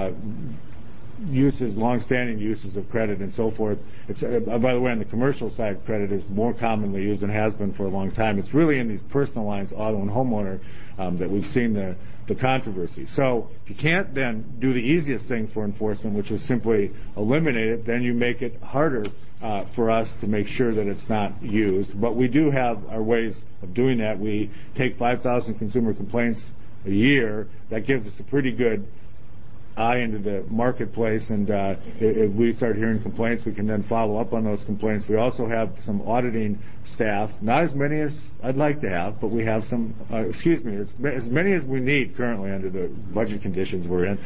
uses, long-standing uses of credit and so forth. It's, by the way, on the commercial side, credit is more commonly used and has been for a long time. It's really in these personal lines, auto and homeowner, that we've seen the controversy. So if you can't then do the easiest thing for enforcement, which is simply eliminate it, then you make it harder for us to make sure that it's not used. But we do have our ways of doing that. We take 5,000 consumer complaints a year. That gives us a pretty good eye into the marketplace, and if we start hearing complaints, we can then follow up on those complaints. We also have some auditing staff, not as many as I'd like to have, but we have some, as many as we need currently under the budget conditions we're in.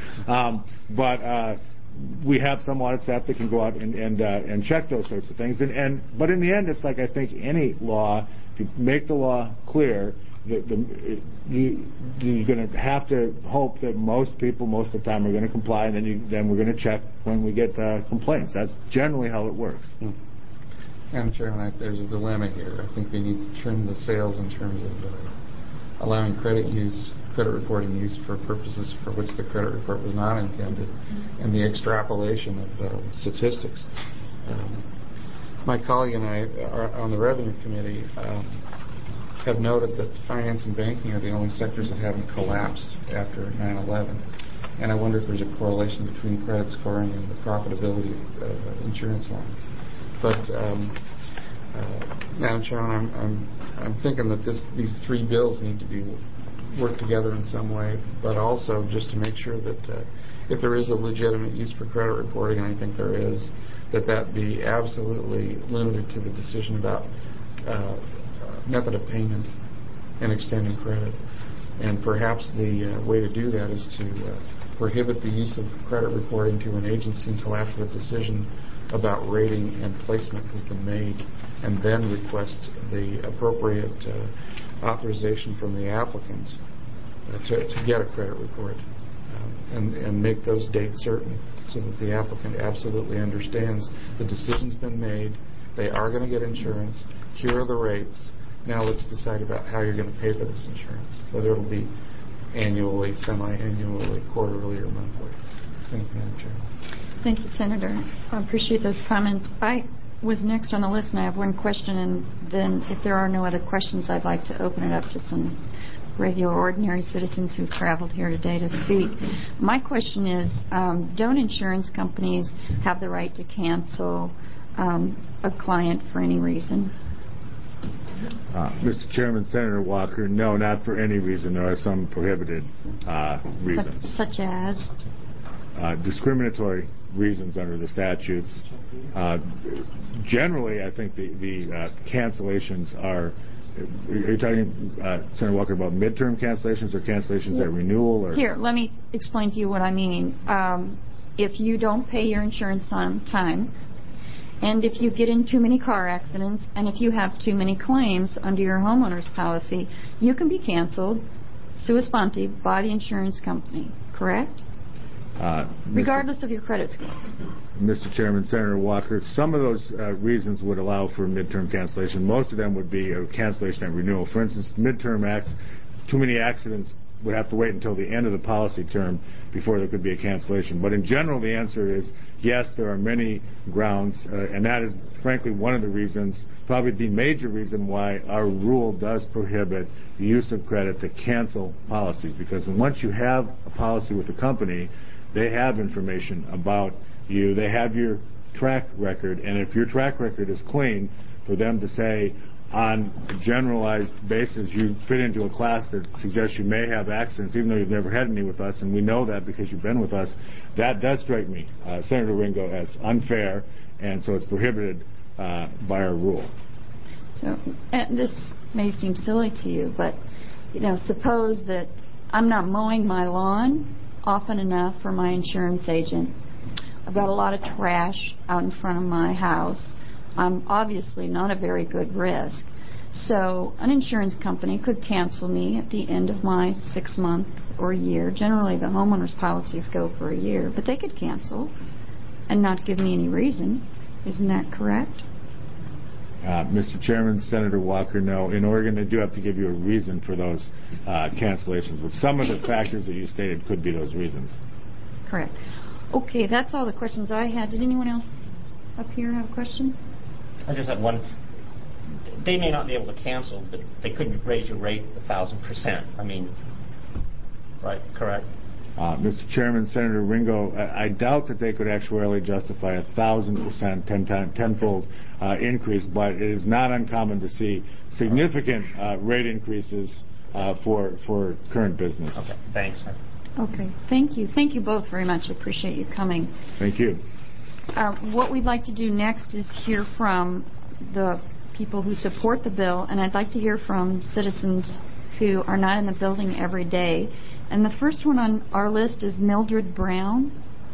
But we have some audit staff that can go out and check those sorts of things. But in the end, it's like I think any law, if you make the law clear, you're going to have to hope that most people, most of the time, are going to comply, and then we're going to check when we get complaints. That's generally how it works. Madam Chairman, there's a dilemma here. I think they need to trim the sails in terms of allowing credit reporting use for purposes for which the credit report was not intended, and the extrapolation of statistics. My colleague and I are on the Revenue Committee. Have noted that finance and banking are the only sectors that haven't collapsed after 9/11, and I wonder if there's a correlation between credit scoring and the profitability of insurance lines. But Madam Chairman, I'm thinking that these three bills need to be worked together in some way, but also just to make sure that if there is a legitimate use for credit reporting, and I think there is, that be absolutely limited to the decision about method of payment and extending credit. And perhaps the way to do that is to prohibit the use of credit reporting to an agency until after the decision about rating and placement has been made, and then request the appropriate authorization from the applicant to get a credit report, and make those dates certain so that the applicant absolutely understands the decision's been made, they are going to get insurance, here are the rates. Now let's decide about how you're going to pay for this insurance, whether it'll be annually, semi-annually, quarterly, or monthly. Thank you, Madam Chair. Thank you, Senator. I appreciate those comments. I was next on the list, and I have one question, and then if there are no other questions, I'd like to open it up to some regular, ordinary citizens who've traveled here today to speak. My question is, don't insurance companies have the right to cancel a client for any reason? Mr. Chairman, Senator Walker, no, not for any reason. There are some prohibited reasons. Such as? Discriminatory reasons under the statutes. Generally, I think the cancellations are you talking, Senator Walker, about midterm cancellations or cancellations at renewal? Or? Here, let me explain to you what I mean. If you don't pay your insurance on time, and if you get in too many car accidents, and if you have too many claims under your homeowner's policy, you can be canceled sua sponte by the insurance company, correct? Regardless of your credit score. Mr. Chairman, Senator Walker, some of those reasons would allow for midterm cancellation. Most of them would be a cancellation at renewal. For instance, midterm acts, too many accidents would have to wait until the end of the policy term before there could be a cancellation. But in general, the answer is yes, there are many grounds, and that is frankly one of the reasons, probably the major reason why our rule does prohibit the use of credit to cancel policies. Because once you have a policy with the company, they have information about you. They have your track record, and if your track record is clean, for them to say on a generalized basis you fit into a class that suggests you may have accidents, even though you've never had any with us, and we know that because you've been with us, that does strike me, Senator Ringo, as unfair, and so it's prohibited by our rule. So, and this may seem silly to you, but suppose that I'm not mowing my lawn often enough for my insurance agent. I've got a lot of trash out in front of my house. I'm obviously not a very good risk. So an insurance company could cancel me at the end of my 6 month or year. Generally, the homeowner's policies go for a year, but they could cancel and not give me any reason. Isn't that correct? Mr. Chairman, Senator Walker, no. In Oregon, they do have to give you a reason for those cancellations, but some of the factors that you stated could be those reasons. Correct. Okay, that's all the questions I had. Did anyone else up here have a question? I just had one. They may not be able to cancel, but they could raise your rate 1,000%. I mean, right? Correct? Mr. Chairman, Senator Ringo, I doubt that they could actuarially justify 1,000%, tenfold increase, but it is not uncommon to see significant rate increases for current business. Okay, thanks. Okay, thank you. Thank you both very much. I appreciate you coming. Thank you. What we'd like to do next is hear from the people who support the bill, and I'd like to hear from citizens who are not in the building every day. And the first one on our list is Mildred Brown.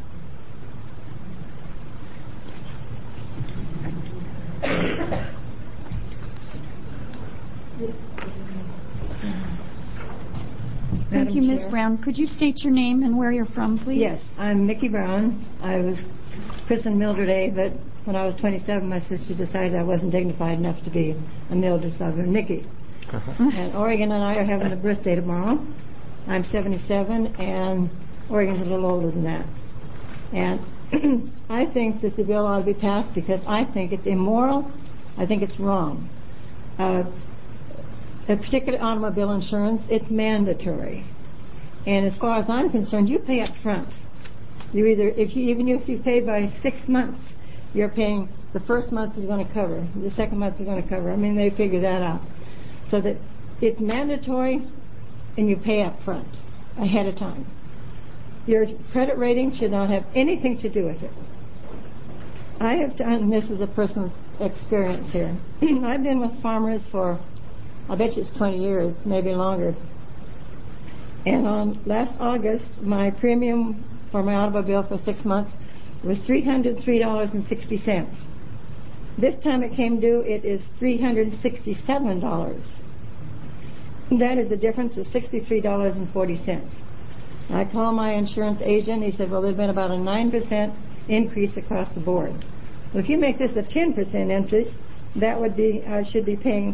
Thank you, Ms. Brown. Could you state your name and where you're from, please? Yes, I'm Mickey Brown. I was christened Mildred A., but when I was 27, my sister decided I wasn't dignified enough to be a Mildred, so I've been Mickey. And Oregon and I are having a birthday tomorrow. I'm 77, and Oregon's a little older than that. And I think that the bill ought to be passed because I think it's immoral. I think it's wrong. Particularly automobile insurance, it's mandatory. And as far as I'm concerned, you pay up front. You either, even if you pay by 6 months, you're paying, the first month is going to cover, the second month is going to cover. I mean, they figure that out. So that it's mandatory, and you pay up front, ahead of time. Your credit rating should not have anything to do with it. I have done, this is a personal experience here. I've been with farmers for, I bet you it's 20 years, maybe longer. And on last August, my premium for my automobile for 6 months was $303.60. This time it came due, it is $367. That is the difference of $63.40. I called my insurance agent. He said, well, there's been about a 9% increase across the board. Well, if you make this a 10% increase, that would be, I should be paying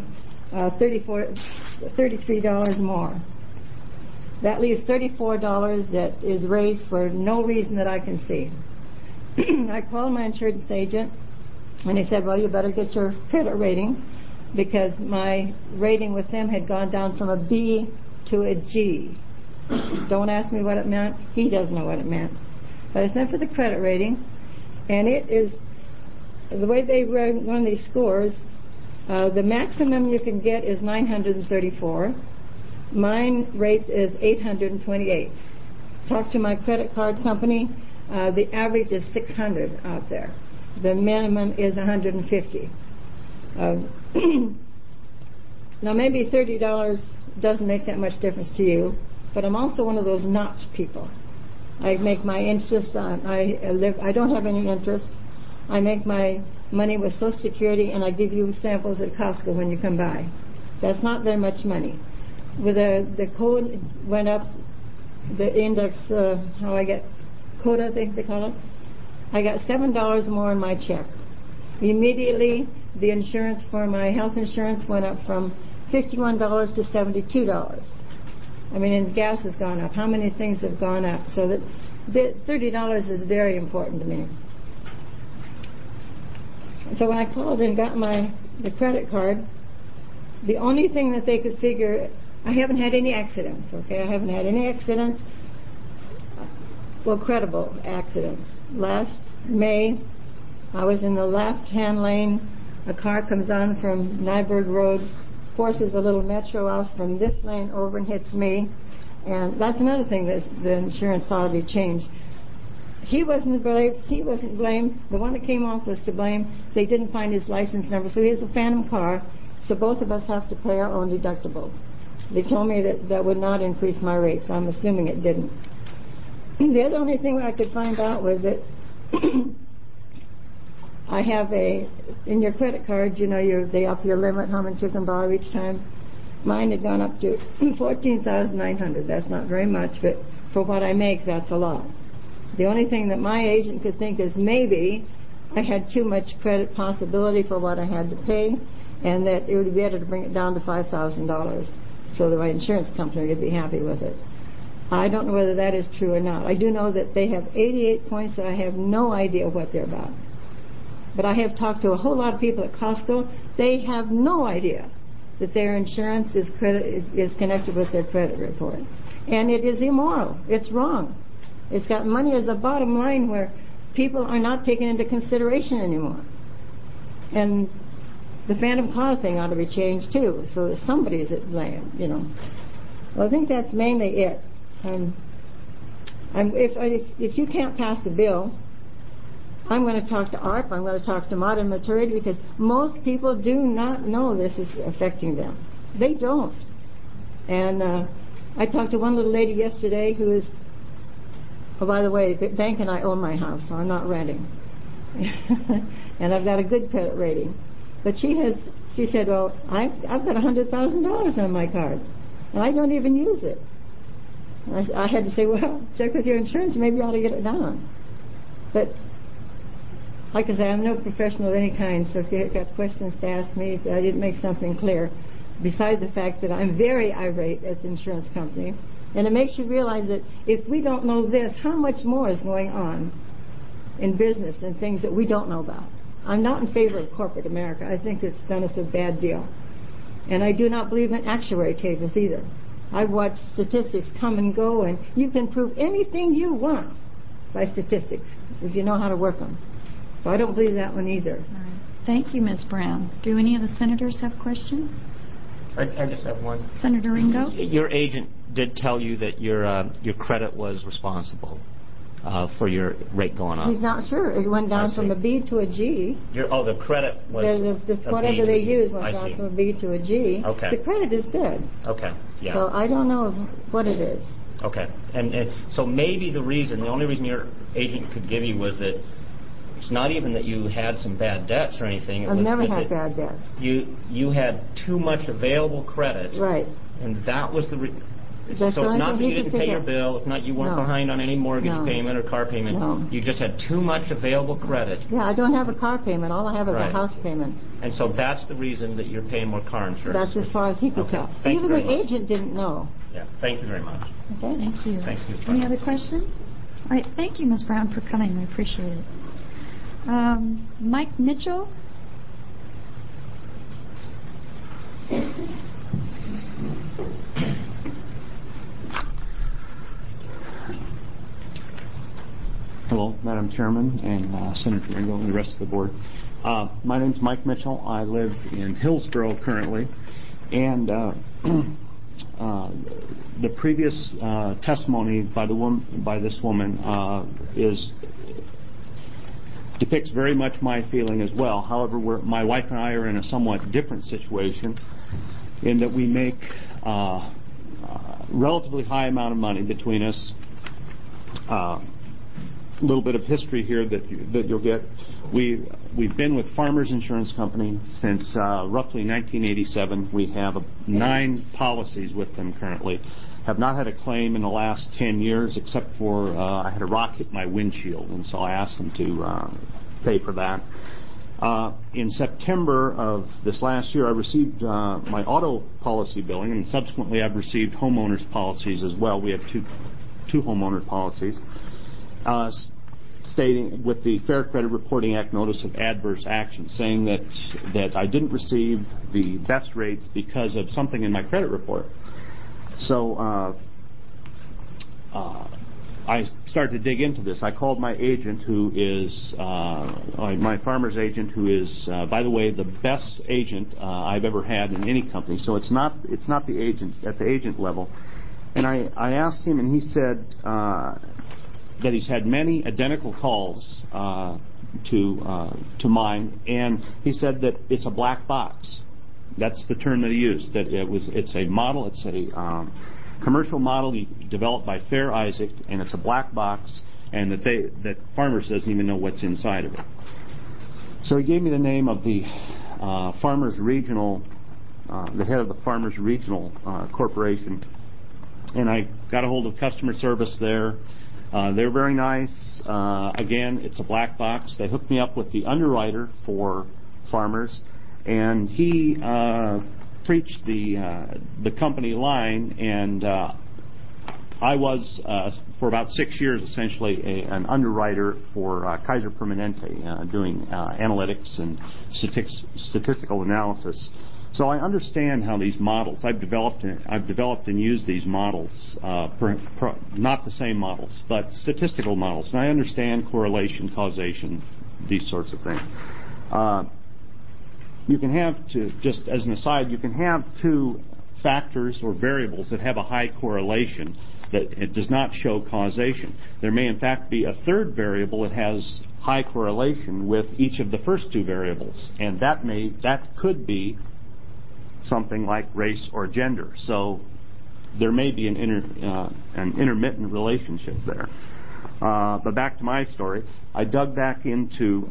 $33 more. That leaves $34 that is raised for no reason that I can see. I called my insurance agent, and he said, well, you better get your credit rating, because my rating with them had gone down from a B to a G. Don't ask me what it meant. He doesn't know what it meant. But I sent for the credit rating, and it is, the way they run these scores, the maximum you can get is 934. Mine rate is 828. Talk to my credit card company. The average is 600 out there. The minimum is 150. Now maybe $30 doesn't make that much difference to you, but I'm also one of those notch people. I make my interest on, I don't have any interest. I make my money with Social Security, and I give you samples at Costco when you come by. That's not very much money. With the code went up, the index, how I get, code I think they call it, I got $7 more in my check. Immediately, the insurance for my health insurance went up from $51 to $72. I mean, and gas has gone up. How many things have gone up? So that $30 is very important to me. So when I called and got the credit card, the only thing that they could figure, I haven't had any accidents, okay? I haven't had any accidents, well, credible accidents. Last May, I was in the left-hand lane. A car comes on from Nyberg Road, forces a little Metro out from this lane over and hits me. And that's another thing that the insurance ought to be changed. He wasn't blamed. The one that came off was to blame. They didn't find his license number, so he has a phantom car. So both of us have to pay our own deductibles. They told me that would not increase my rate, so I'm assuming it didn't. The other only thing I could find out was that I have in your credit card, you know, they up your limit, how much you can borrow each time. Mine had gone up to $14,900. That's not very much, but for what I make, that's a lot. The only thing that my agent could think is maybe I had too much credit possibility for what I had to pay, and that it would be better to bring it down to $5,000 so that my insurance company would be happy with it. I don't know whether that is true or not. I do know that they have 88 points that I have no idea what they're about. But I have talked to a whole lot of people at Costco. They have no idea that their insurance is connected with their credit report. And it is immoral. It's wrong. It's got money as a bottom line where people are not taken into consideration anymore. And the phantom car thing ought to be changed too, so that somebody's at blame, you know. Well, I think that's mainly it. If you can't pass the bill, I'm going to talk to ARP, I'm going to talk to Modern Maturity, because most people do not know this is affecting them. They don't. And I talked to one little lady yesterday who is, oh, by the way, the bank and I own my house, so I'm not renting. And I've got a good credit rating. But she said, well, I've got $100,000 on my card, and I don't even use it. I had to say, well, check with your insurance, maybe you ought to get it down. But like I say, I'm no professional of any kind, so if you've got questions to ask me, if I didn't make something clear, besides the fact that I'm very irate at the insurance company, and it makes you realize that if we don't know this, how much more is going on in business and things that we don't know about. I'm not in favor of corporate America. I think it's done us a bad deal. And I do not believe in actuary tables either. I've watched statistics come and go, and you can prove anything you want by statistics if you know how to work them. So I don't believe that one either. All right. Thank you, Ms. Brown. Do any of the senators have questions? I just have one. Senator Ringo? Your agent did tell you that your credit was responsible for your rate going up. He's not sure. It went down from a B to a G. The credit was whatever they use went down from a B to a G. Okay. The credit is good. Okay. Yeah. So I don't know what it is. Okay. And so maybe the only reason your agent could give you was that it's not even that you had some bad debts or anything. I've never had bad debts. You had too much available credit. Right. And that was the so it's not that you didn't pay your bill. It's not you weren't behind on any mortgage payment or car payment. No. You just had too much available credit. Yeah, I don't have a car payment. All I have is a house payment. And so that's the reason that you're paying more car insurance. That's as far as he could tell. Even the agent didn't know. Yeah. Thank you very much. Okay. Thank you. Thanks, Ms. Brown. Any other questions? All right. Thank you, Ms. Brown, for coming. We appreciate it. Mike Mitchell. Hello, Madam Chairman and Senator Ringo and the rest of the board. My name's Mike Mitchell. I live in Hillsborough currently, and the previous testimony by this woman depicts very much my feeling as well. However, my wife and I are in a somewhat different situation in that we make a relatively high amount of money between us. A little bit of history here that you'll get. We've been with Farmers Insurance Company since roughly 1987. We have 9 policies with them currently. Have not had a claim in the last 10 years except for I had a rock hit my windshield, and so I asked them to pay for that. In September of this last year, I received my auto policy billing, and subsequently I've received homeowners policies as well. We have two homeowner policies. Stating with the Fair Credit Reporting Act notice of adverse action, saying that I didn't receive the best rates because of something in my credit report. So I started to dig into this. I called my agent, who is my farmer's agent, who is, by the way, the best agent I've ever had in any company. So it's not the agent at the agent level. And I asked him, and he said that he's had many identical calls to mine, and he said that it's a black box. That's the term that he used. That it's a model. It's a commercial model developed by Fair Isaac, and it's a black box, and that Farmers doesn't even know what's inside of it. So he gave me the name of the Farmers Regional, the head of the Farmers Regional Corporation, and I got a hold of customer service there. They're very nice. Again, it's a black box. They hooked me up with the underwriter for Farmers, and he preached the company line, and I was, for about 6 years, essentially an underwriter for Kaiser Permanente, doing analytics and statistical analysis. So I understand how these models, I've developed and used these models, not the same models, but statistical models. And I understand correlation, causation, these sorts of things. You can have, just as an aside, you can have two factors or variables that have a high correlation that it does not show causation. There may in fact be a third variable that has high correlation with each of the first two variables, and that could be something like race or gender. So there may be an intermittent relationship there. But back to my story, I dug back into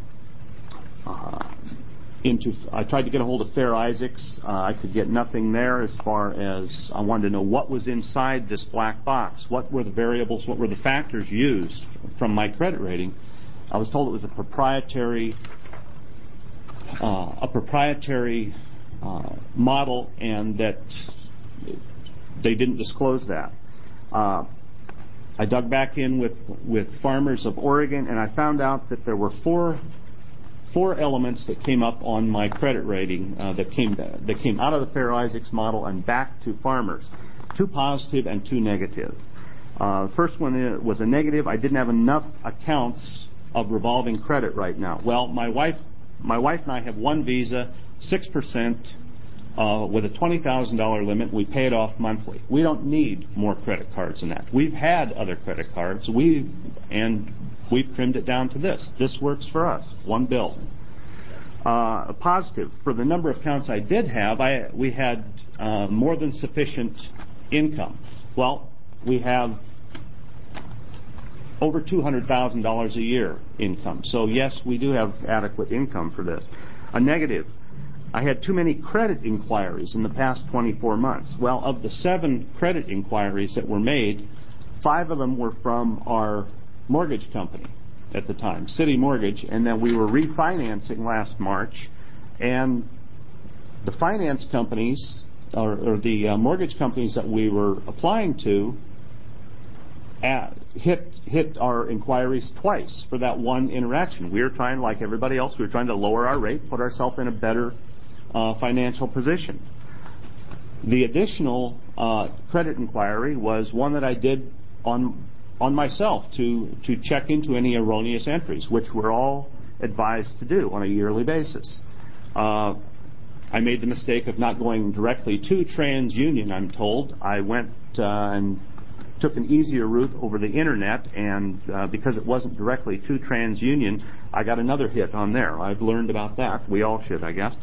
I tried to get a hold of Fair Isaacs. I could get nothing there as far as I wanted to know what was inside this black box. What were the variables? What were the factors used from my credit rating? I was told it was a proprietary model, and that they didn't disclose that. I dug back in with Farmers of Oregon, and I found out that there were four elements that came up on my credit rating that came out of the Fair Isaacs model and back to Farmers. 2 positive and 2 negative. The first one was a negative. I didn't have enough accounts of revolving credit right now. Well, my wife and I have one Visa, 6%, with a $20,000 limit. We pay it off monthly. We don't need more credit cards than that. We've had other credit cards. We've trimmed it down to this. This works for us. One bill. A positive. For the number of accounts I did have, we had more than sufficient income. Well, we have over $200,000 a year income. So yes, we do have adequate income for this. A negative. I had too many credit inquiries in the past 24 months. Well, of the 7 credit inquiries that were made, 5 of them were from our mortgage company at the time, City Mortgage, and then we were refinancing last March, and the finance companies or the mortgage companies that we were applying to hit our inquiries twice for that one interaction. We were trying, like everybody else, we were trying to lower our rate, put ourselves in a better financial position. The additional credit inquiry was one that I did on myself to check into any erroneous entries, which we're all advised to do on a yearly basis. I made the mistake of not going directly to TransUnion, I'm told. I went and took an easier route over the Internet, and because it wasn't directly to TransUnion, I got another hit on there. I've learned about that. We all should, I guess.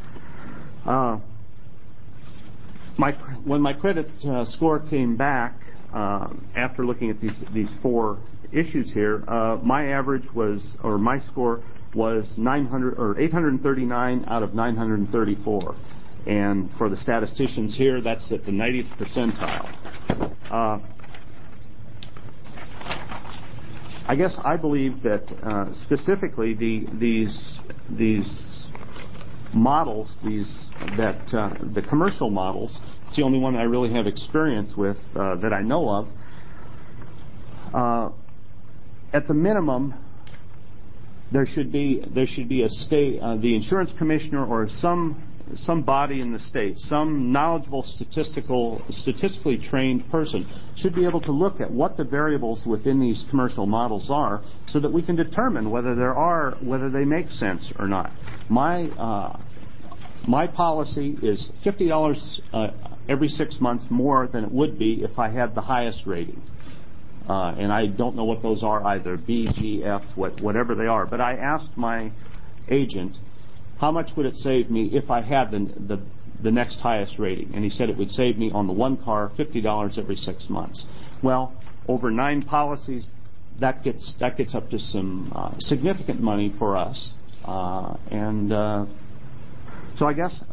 When my credit score came back, after looking at these 4 issues here, my average was, or my score was 839 out of 934, and for the statisticians here, that's at the 90th percentile. I guess I believe that specifically these models, the commercial models, it's the only one I really have experience with that I know of. At the minimum, there should be a state, the insurance commissioner or some body in the state, some knowledgeable statistically trained person should be able to look at what the variables within these commercial models are, so that we can determine whether they make sense or not. My policy is $50 every 6 months more than it would be if I had the highest rating. And I don't know what those are either, B, G, F, whatever they are. But I asked my agent, how much would it save me if I had the next highest rating? And he said it would save me on the one car $50 every 6 months. Well, over 9 policies, that gets up to some significant money for us So I guess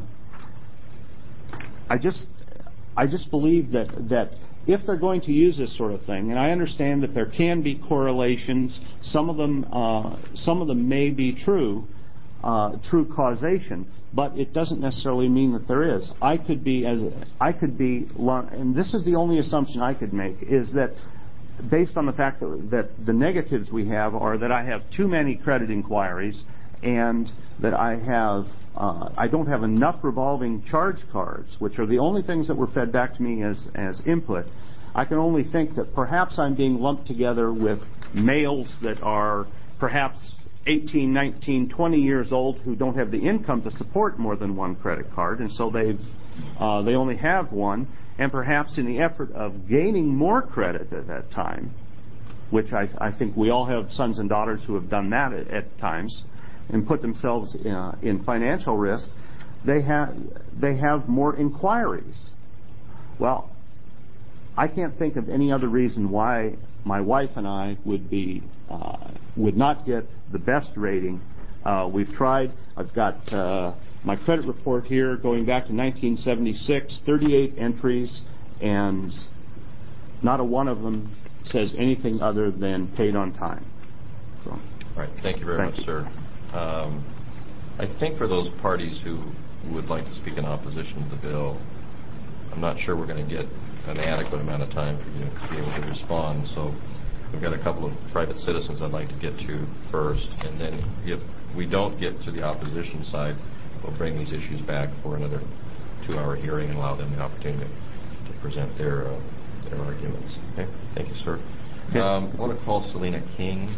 I just believe that if they're going to use this sort of thing, and I understand that there can be correlations, some of them may be true causation, but it doesn't necessarily mean that there is. I could be, and this is the only assumption I could make, is that based on the fact that the negatives we have are that I have too many credit inquiries and that I don't have enough revolving charge cards, which are the only things that were fed back to me as input. I can only think that perhaps I'm being lumped together with males that are perhaps 18, 19, 20 years old who don't have the income to support more than one credit card, and so they only have one, and perhaps in the effort of gaining more credit at that time, which I think we all have sons and daughters who have done that at times, and put themselves in financial risk, they have more inquiries. Well, I can't think of any other reason why my wife and I would not get the best rating. We've tried. I've got my credit report here going back to 1976, 38 entries, and not a one of them says anything other than paid on time. So. All right. Thank you very much, sir. I think for those parties who would like to speak in opposition to the bill, I'm not sure we're going to get an adequate amount of time for you to be able to respond. So we've got a couple of private citizens I'd like to get to first, and then if we don't get to the opposition side, we'll bring these issues back for another 2-hour hearing and allow them the opportunity to present their arguments. Okay? Thank you, sir. Okay. I want to call Selena King.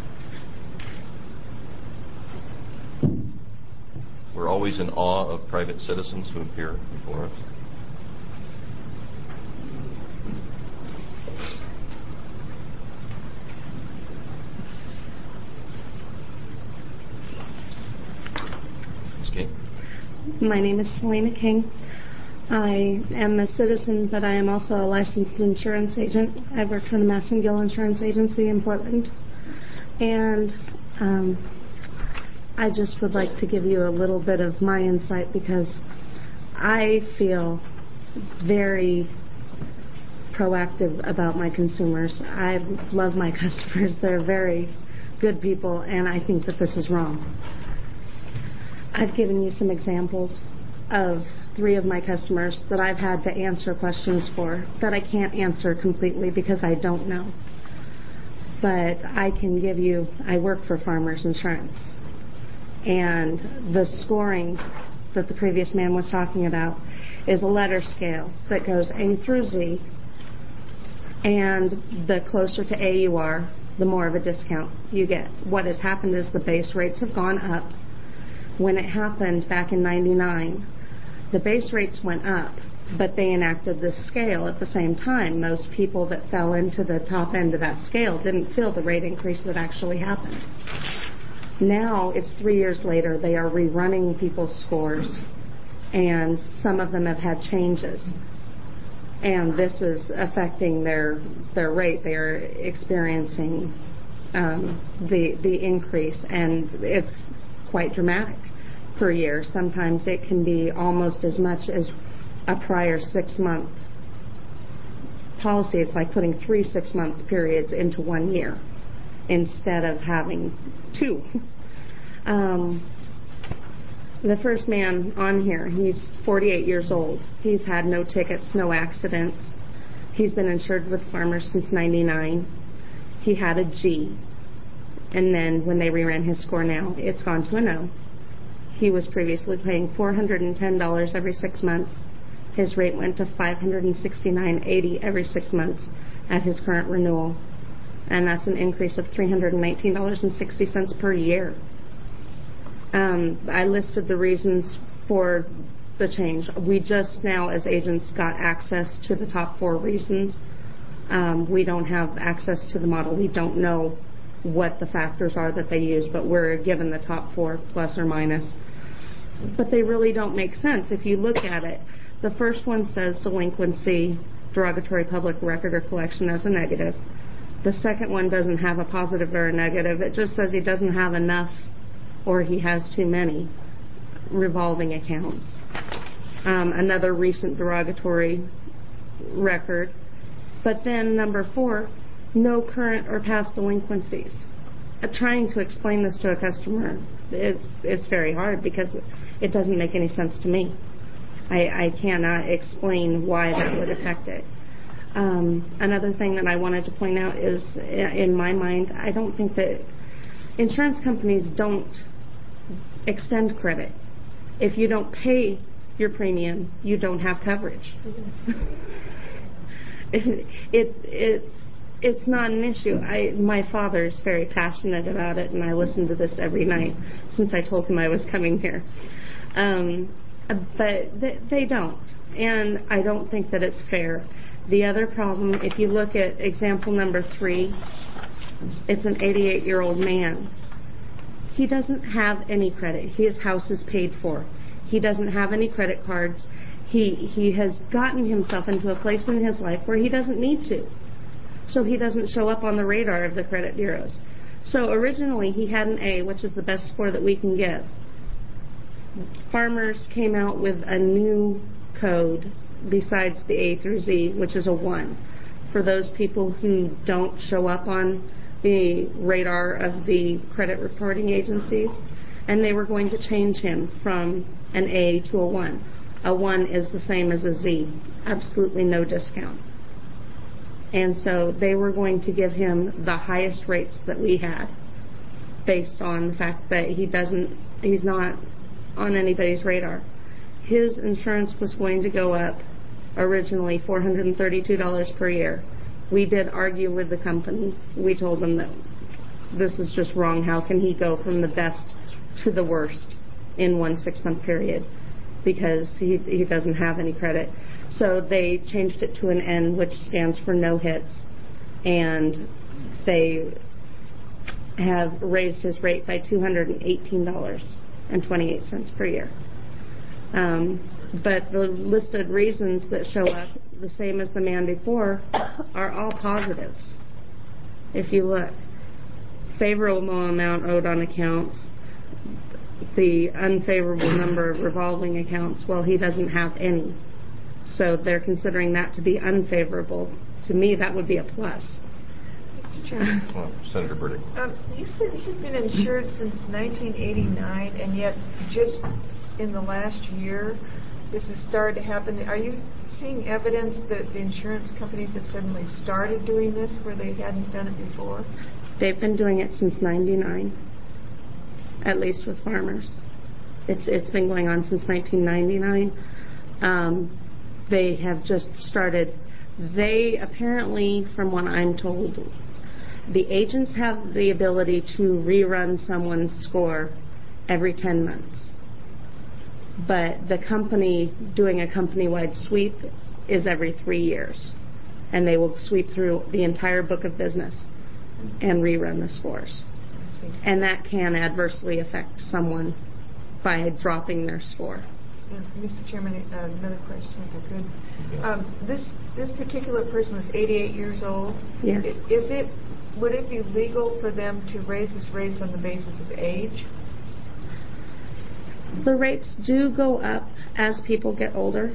We're always in awe of private citizens who appear before us. Ms. King. My name is Selena King. I am a citizen, but I am also a licensed insurance agent. I work for the Massengill Insurance Agency in Portland. And I just would like to give you a little bit of my insight because I feel very proactive about my consumers. I love my customers. They're very good people, and I think that this is wrong. I've given you some examples of 3 of my customers that I've had to answer questions for that I can't answer completely because I don't know. But I can give you, I work for Farmers Insurance. And the scoring that the previous man was talking about is a letter scale that goes A through Z. And the closer to A you are, the more of a discount you get. What has happened is the base rates have gone up. When it happened back in '99, the base rates went up, but they enacted this scale at the same time. Most people that fell into the top end of that scale didn't feel the rate increase that actually happened. Now, it's 3 years later, they are rerunning people's scores, and some of them have had changes. And this is affecting their rate. They are experiencing the increase, and it's quite dramatic per year. Sometimes it can be almost as much as a prior 6-month policy. It's like putting 3 6-month periods into 1 year instead of having 2. The first man on here, he's 48 years old. He's had no tickets, no accidents. He's been insured with Farmers since '99. He had a G. And then when they reran his score now, it's gone to an O. He was previously paying $410 every 6 months. His rate went to $569.80 every 6 months at his current renewal. And that's an increase of $319.60 per year. I listed the reasons for the change. We just now, as agents, got access to the top 4 reasons. We don't have access to the model. We don't know what the factors are that they use, but we're given the top 4 plus or minus. But they really don't make sense if you look at it. The first one says delinquency, derogatory public record or collection as a negative. The second one doesn't have a positive or a negative. It just says he doesn't have enough or he has too many revolving accounts. Another recent derogatory record. But then number 4, no current or past delinquencies. Trying to explain this to a customer, it's very hard because it doesn't make any sense to me. I cannot explain why that would affect it. Another thing that I wanted to point out is, in my mind, I don't think that insurance companies don't extend credit. If you don't pay your premium, you don't have coverage. It's not an issue. My father's very passionate about it, and I listen to this every night since I told him I was coming here. But they don't, and I don't think that it's fair. The other problem, if you look at example number 3, it's an 88-year-old man. He doesn't have any credit. His house is paid for. He doesn't have any credit cards. He has gotten himself into a place in his life where he doesn't need to. So he doesn't show up on the radar of the credit bureaus. So originally he had an A, which is the best score that we can get. Farmers came out with a new code besides the A through Z, which is a 1, for those people who don't show up on the radar of the credit reporting agencies. And they were going to change him from an A to a 1. A 1 is the same as a Z, absolutely no discount. And so they were going to give him the highest rates that we had based on the fact that he's not on anybody's radar. His insurance was going to go up originally $432 per year. We did argue with the company. We told them that this is just wrong. How can he go from the best to the worst in one 6-month period? Because he doesn't have any credit. So they changed it to an N, which stands for no hits, and they have raised his rate by $218.28 per year. But the listed reasons that show up, the same as the man before, are all positives. If you look, favorable amount owed on accounts, the unfavorable number of revolving accounts, well, he doesn't have any. So they're considering that to be unfavorable. To me, that would be a plus. Mr. Chairman. Well, Senator Burdick. You said he's been insured since 1989, and yet just in the last year, this has started to happen. Are you seeing evidence that the insurance companies have suddenly started doing this where they hadn't done it before? They've been doing it since 99, at least with farmers. It's been going on since 1999. They have just started. They apparently, from what I'm told, the agents have the ability to rerun someone's score every 10 months. But the company doing a company-wide sweep is every 3 years. And they will sweep through the entire book of business and rerun the scores. And that can adversely affect someone by dropping their score. Mr. Chairman, another question, if I could. This particular person was 88 years old. Yes. Would it be legal for them to raise his rates on the basis of age? The rates do go up as people get older,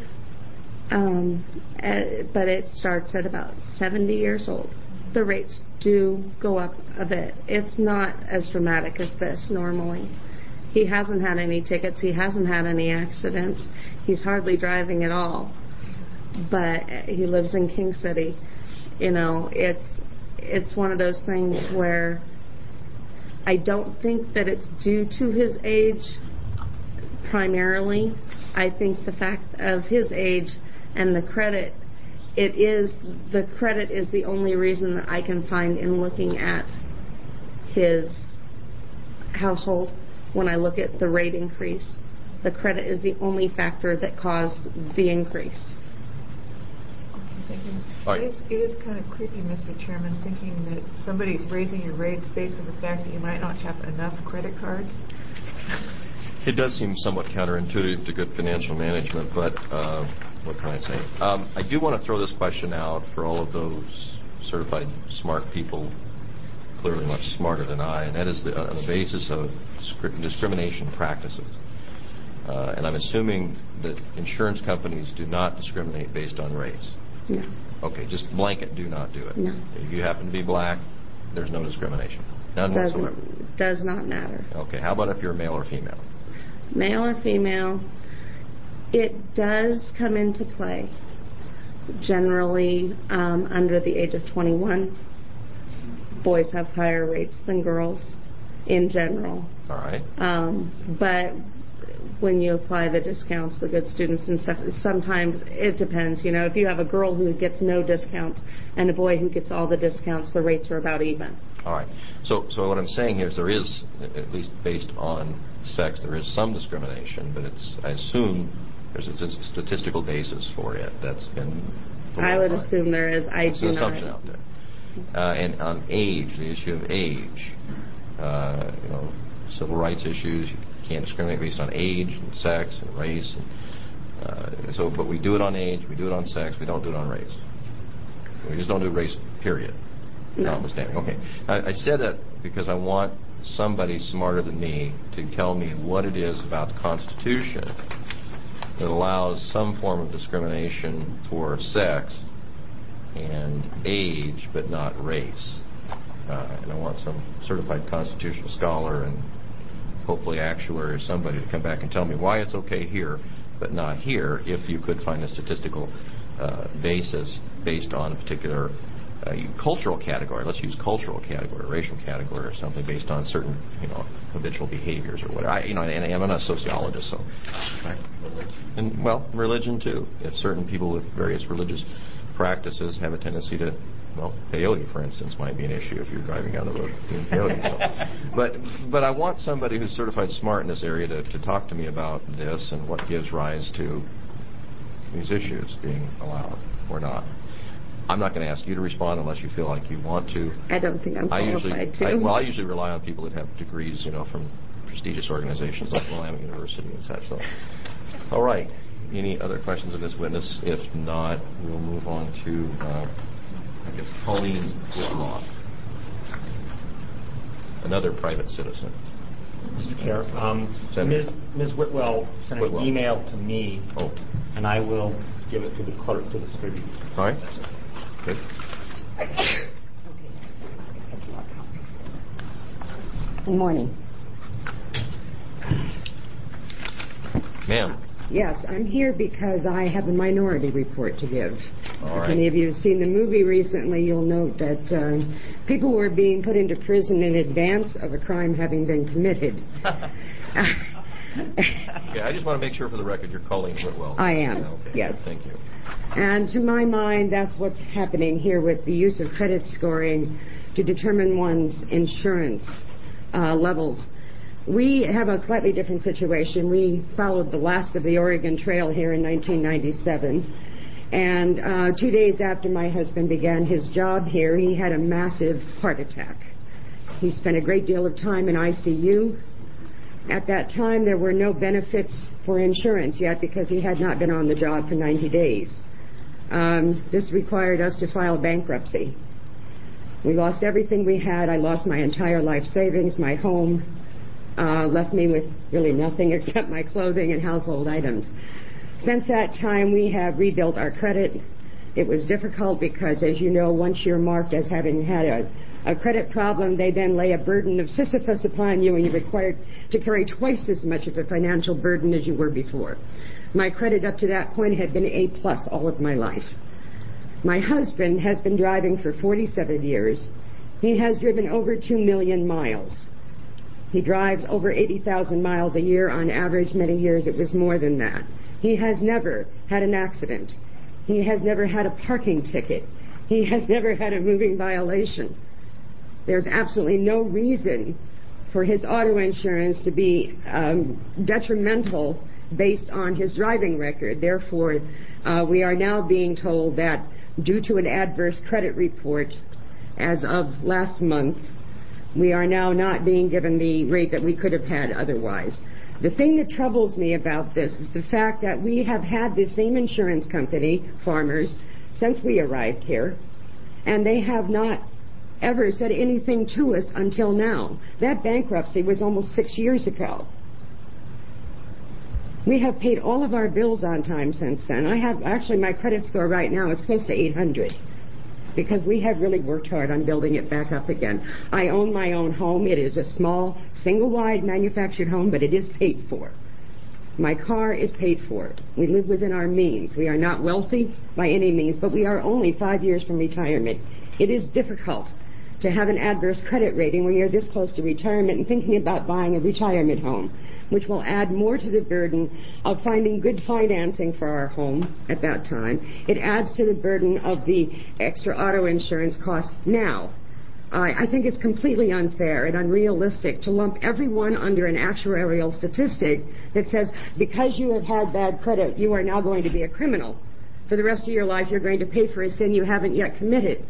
but it starts at about 70 years old. The rates do go up a bit. It's not as dramatic as this normally. He hasn't had any tickets. He hasn't had any accidents. He's hardly driving at all. But he lives in King City. You know, it's one of those things where I don't think that it's due to his age primarily. I think the fact of his age and the credit, the credit is the only reason that I can find in looking at his household. When I look at the rate increase, the credit is the only factor that caused the increase. Thank you. Right. It is kind of creepy, Mr. Chairman, thinking that somebody's raising your rates based on the fact that you might not have enough credit cards. It does seem somewhat counterintuitive to good financial management, but what can I say? I do want to throw this question out for all of those certified smart people clearly much smarter than I, and that is on the basis of discrimination practices. And I'm assuming that insurance companies do not discriminate based on race. No. Okay, just blanket, do not do it. No. If you happen to be black, there's no discrimination. None whatsoever. Does not matter. Okay, how about if you're male or female? Male or female, it does come into play. Generally, under the age of 21, boys have higher rates than girls in general. All right. But when you apply the discounts, the good students and stuff, sometimes it depends. You know, if you have a girl who gets no discounts and a boy who gets all the discounts, the rates are about even. All right. So what I'm saying here is there is, at least based on sex, there is some discrimination, but I assume there's a statistical basis for it that's been I would assume there is. It's an assumption out there. And on age, the issue of age, civil rights issues, you can't discriminate based on age and sex and race. But we do it on age, we do it on sex, we don't do it on race. We just don't do race, period. Notwithstanding. Okay. I said that because I want somebody smarter than me to tell me what it is about the Constitution that allows some form of discrimination for sex and age, but not race. And I want some certified constitutional scholar and hopefully actuary or somebody to come back and tell me why it's okay here, but not here, if you could find a statistical basis based on a particular cultural category. Let's use cultural category, racial category, or something based on certain, habitual behaviors or whatever. And I'm not a sociologist, so. And religion too. If certain people with various religious practices have a tendency to, peyote, for instance, might be an issue if you're driving down the road doing peyote. So. But I want somebody who's certified smart in this area to talk to me about this and what gives rise to these issues being allowed or not. I'm not going to ask you to respond unless you feel like you want to. I don't think I'm qualified to. I usually rely on people that have degrees, from prestigious organizations like Willamette University and such. So, all right. Any other questions of this witness? If not, we'll move on to, Pauline Whitlock, another private citizen. Mr. Chair, Ms. Whitwell sent an email to me, and I will give it to the clerk to distribute. All right. Good. Good morning. Ma'am. Yes, I'm here because I have a minority report to give. All right. If any of you have seen the movie recently, you'll note that people were being put into prison in advance of a crime having been committed. Okay, I just want to make sure for the record you're calling Whitwell. I am, okay. Yes. Thank you. And to my mind, that's what's happening here with the use of credit scoring to determine one's insurance levels. We have a slightly different situation. We followed the last of the Oregon Trail here in 1997. And 2 days after my husband began his job here, he had a massive heart attack. He spent a great deal of time in ICU. At that time, there were no benefits for insurance yet because he had not been on the job for 90 days. This required us to file bankruptcy. We lost everything we had. I lost my entire life savings, my home, left me with really nothing except my clothing and household items. Since that time, we have rebuilt our credit. It was difficult because, as you know, once you're marked as having had a credit problem, they then lay a burden of Sisyphus upon you, and you're required to carry twice as much of a financial burden as you were before. My credit up to that point had been A+ all of my life. My husband has been driving for 47 years. He has driven over 2 million miles. He drives over 80,000 miles a year on average. Many years it was more than that. He has never had an accident. He has never had a parking ticket. He has never had a moving violation. There's absolutely no reason for his auto insurance to be detrimental based on his driving record. Therefore, we are now being told that due to an adverse credit report as of last month, we are now not being given the rate that we could have had otherwise. The thing that troubles me about this is the fact that we have had the same insurance company, Farmers, since we arrived here, and they have not ever said anything to us until now. That bankruptcy was almost 6 years ago. We have paid all of our bills on time since then. Actually, my credit score right now is close to 800 because we have really worked hard on building it back up again. I own my own home. It is a small, single-wide manufactured home, but it is paid for. My car is paid for. We live within our means. We are not wealthy by any means, but we are only 5 years from retirement. It is difficult to have an adverse credit rating when you're this close to retirement and thinking about buying a retirement home, which will add more to the burden of finding good financing for our home at that time. It adds to the burden of the extra auto insurance costs now. I think it's completely unfair and unrealistic to lump everyone under an actuarial statistic that says because you have had bad credit, you are now going to be a criminal. For the rest of your life, you're going to pay for a sin you haven't yet committed.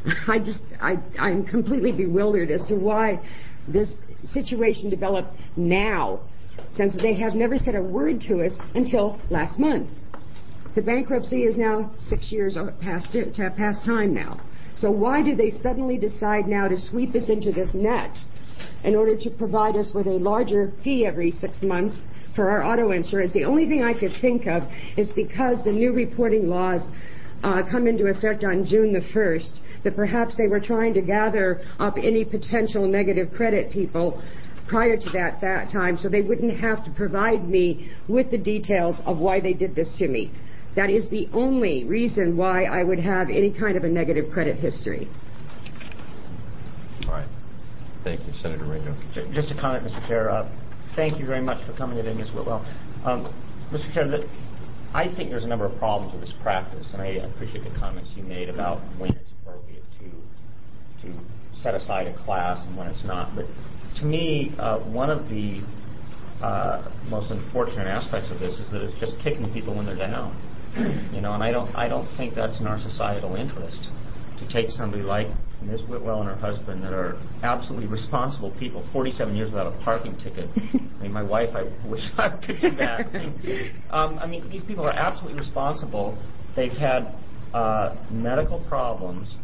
I'm completely bewildered as to why this situation developed now, since they have never said a word to us until last month. The bankruptcy is now 6 years past time now. So why do they suddenly decide now to sweep us into this net in order to provide us with a larger fee every 6 months for our auto insurance? The only thing I could think of is because the new reporting laws come into effect on June the 1st, that perhaps they were trying to gather up any potential negative credit people prior to that time so they wouldn't have to provide me with the details of why they did this to me. That is the only reason why I would have any kind of a negative credit history. All right. Thank you, Senator Ringo. Just a comment, Mr. Chair. Thank you very much for coming today, Ms. Whitwell. Mr. Chair, I think there's a number of problems with this practice, and I appreciate the comments you made about when it's appropriate to set aside a class and when it's not. But to me, one of the most unfortunate aspects of this is that it's just kicking people when they're down. And I don't think that's in our societal interest to take somebody like Ms. Whitwell and her husband that are absolutely responsible people, 47 years without a parking ticket. I mean, my wife, I wish I could do that. These people are absolutely responsible. They've had medical problems.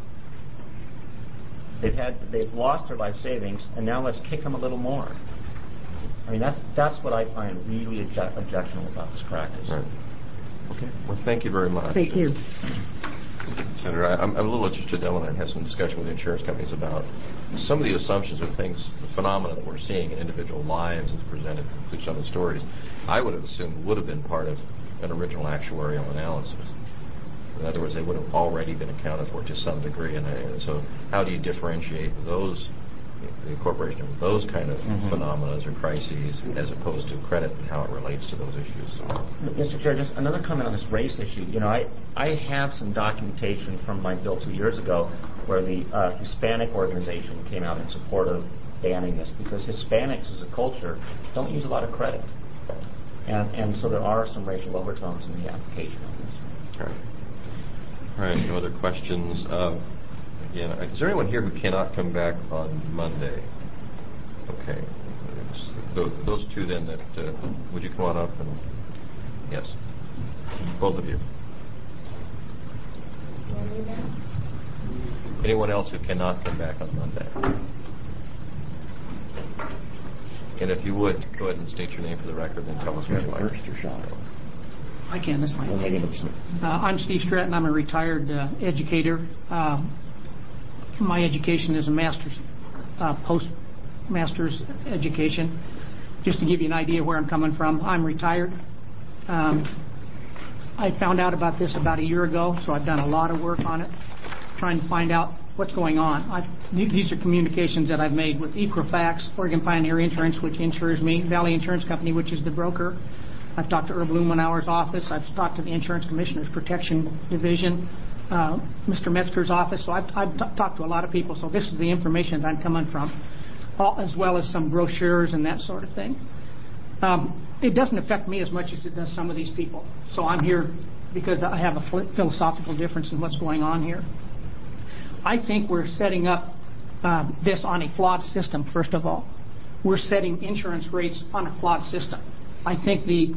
They've lost their life savings, and now let's kick them a little more. I mean, that's what I find really objectionable about this practice. Right. Okay. Well, thank you very much. Thank you. Senator, I'm a little interested. I want to have some discussion with insurance companies about some of the assumptions of things, the phenomena that we're seeing in individual lives as presented through some of the stories. I would have assumed would have been part of an original actuarial analysis. In other words, they would have already been accounted for to some degree. And so how do you differentiate those, the incorporation of those kind of phenomena or crises as opposed to credit and how it relates to those issues? Mr. Chair, just another comment on this race issue. I have some documentation from my bill 2 years ago where the Hispanic organization came out in support of banning this because Hispanics as a culture don't use a lot of credit. And so there are some racial overtones in the application of this. All right. All right, no other questions. Again, is there anyone here who cannot come back on Monday? Okay. Those two then that, would you come on up? And yes, both of you. Anyone else who cannot come back on Monday? And if you would, go ahead and state your name for the record and tell us where you are. First or Sean? I can, that's fine. I'm Steve Stratton. I'm a retired educator. My education is a master's, postmaster's education. Just to give you an idea where I'm coming from, I'm retired. I found out about this about a year ago, so I've done a lot of work on it, trying to find out what's going on. These are communications that I've made with Equifax, Oregon Pioneer Insurance, which insures me, Valley Insurance Company, which is the broker. I've talked to Herb Blumenauer's office. I've talked to the Insurance Commissioner's Protection Division, Mr. Metzger's office. So I've talked to a lot of people. So this is the information that I'm coming from, as well as some brochures and that sort of thing. It doesn't affect me as much as it does some of these people. So I'm here because I have a philosophical difference in what's going on here. I think we're setting up this on a flawed system, first of all. We're setting insurance rates on a flawed system. I think the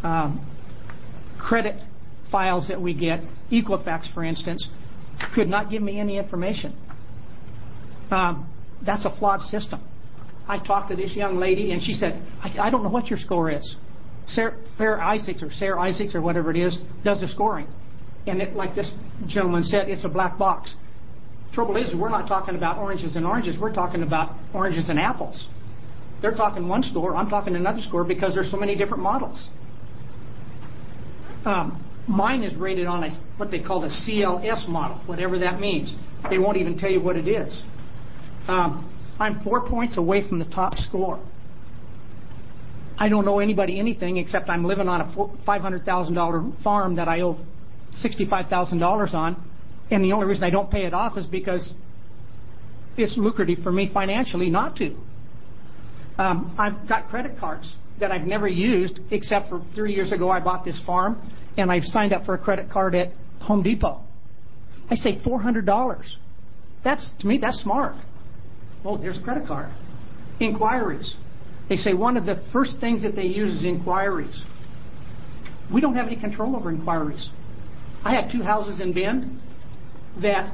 credit files that we get, Equifax, for instance, could not give me any information. That's a flawed system. I talked to this young lady, and she said, I don't know what your score is. Sarah Isaacs or whatever it is does the scoring. And like this gentleman said, it's a black box. Trouble is, we're not talking about oranges and oranges. We're talking about oranges and apples. They're talking one score. I'm talking another score because there's so many different models. Mine is rated on what they call a CLS model, whatever that means. They won't even tell you what it is. I'm 4 points away from the top score. I don't owe anybody anything except I'm living on a $500,000 farm that I owe $65,000 on, and the only reason I don't pay it off is because it's lucrative for me financially not to. I've got credit cards that I've never used except for 3 years ago I bought this farm, and I've signed up for a credit card at Home Depot. I say $400. To me, that's smart. Oh, there's a credit card. Inquiries. They say one of the first things that they use is inquiries. We don't have any control over inquiries. I had 2 houses in Bend that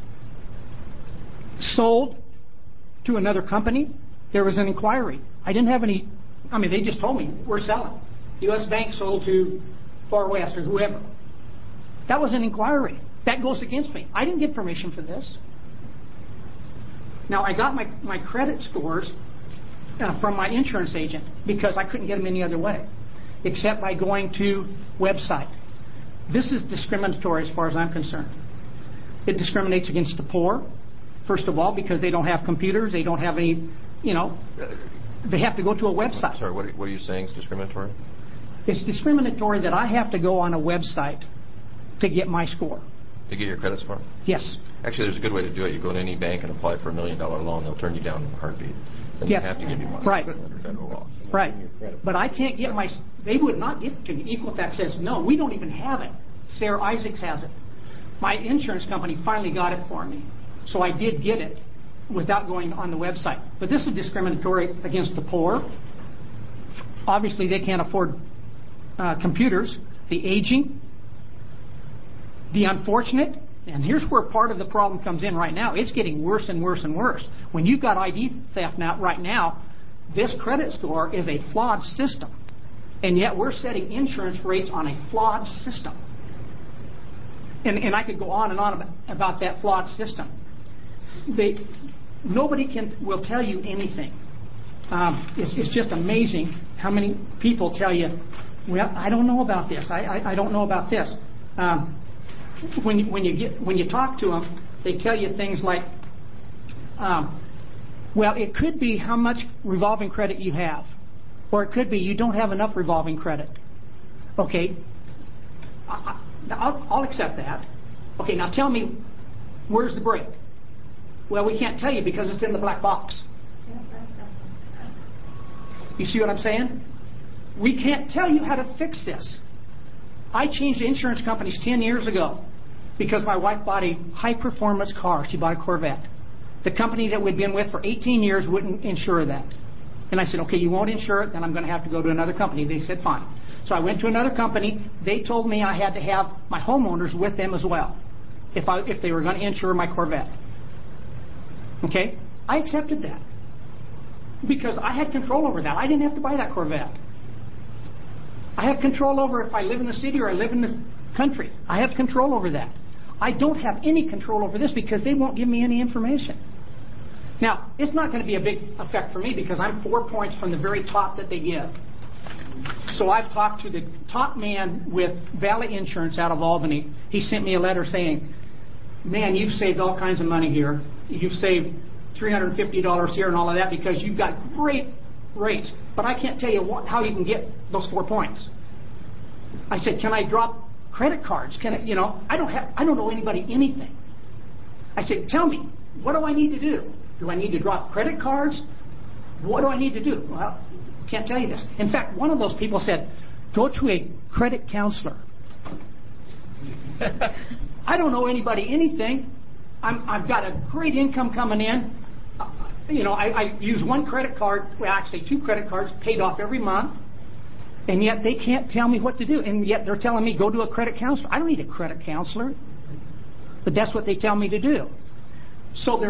sold to another company. There was an inquiry. I didn't have any, they just told me, we're selling. U.S. Bank sold to Far West or whoever. That was an inquiry. That goes against me. I didn't get permission for this. Now, I got my credit scores from my insurance agent because I couldn't get them any other way except by going to website. This is discriminatory as far as I'm concerned. It discriminates against the poor, first of all, because they don't have computers. They don't have any, they have to go to a website. Sorry, what are you saying is discriminatory? It's discriminatory that I have to go on a website to get my score. To get your credit score? Yes. Actually, there's a good way to do it. You go to any bank and apply for $1 million loan. They'll turn you down in a heartbeat. Then yes. You have to give you money under federal law. Right. But I can't get they would not give it to me. Equifax says, no, we don't even have it. Sarah Isaacs has it. My insurance company finally got it for me. So I did get it without going on the website. But this is discriminatory against the poor. Obviously, they can't afford computers. The aging. The unfortunate. And here's where part of the problem comes in right now. It's getting worse and worse and worse. When you've got ID theft right now, this credit score is a flawed system. And yet we're setting insurance rates on a flawed system. And I could go on and on about that flawed system. Nobody will tell you anything. It's just amazing how many people tell you, well, I don't know about this. I don't know about this. When you talk to them, they tell you things like, well, it could be how much revolving credit you have, or it could be you don't have enough revolving credit. Okay, I'll accept that. Okay, now tell me, where's the break? Well, we can't tell you because it's in the black box. You see what I'm saying? We can't tell you how to fix this. I changed insurance companies 10 years ago because my wife bought a high-performance car. She bought a Corvette. The company that we'd been with for 18 years wouldn't insure that. And I said, okay, you won't insure it, then I'm going to have to go to another company. They said, fine. So I went to another company. They told me I had to have my homeowners with them as well if they were going to insure my Corvette. Okay? I accepted that because I had control over that. I didn't have to buy that Corvette. I have control over if I live in the city or I live in the country. I have control over that. I don't have any control over this because they won't give me any information. Now, it's not going to be a big effect for me because I'm 4 points from the very top that they give. So I've talked to the top man with Valley Insurance out of Albany. He sent me a letter saying, man, you've saved all kinds of money here. You've saved $350 here and all of that because you've got great rates. But I can't tell you how you can get those 4 points. I said, can I drop credit cards? I don't owe anybody anything. I said, tell me, what do I need to do? Do I need to drop credit cards? What do I need to do? Well, can't tell you this. In fact, one of those people said, go to a credit counselor. I don't owe anybody anything. I've got a great income coming in. I use one credit card, well, actually 2 credit cards paid off every month. And yet they can't tell me what to do. And yet they're telling me, go to a credit counselor. I don't need a credit counselor. But that's what they tell me to do. So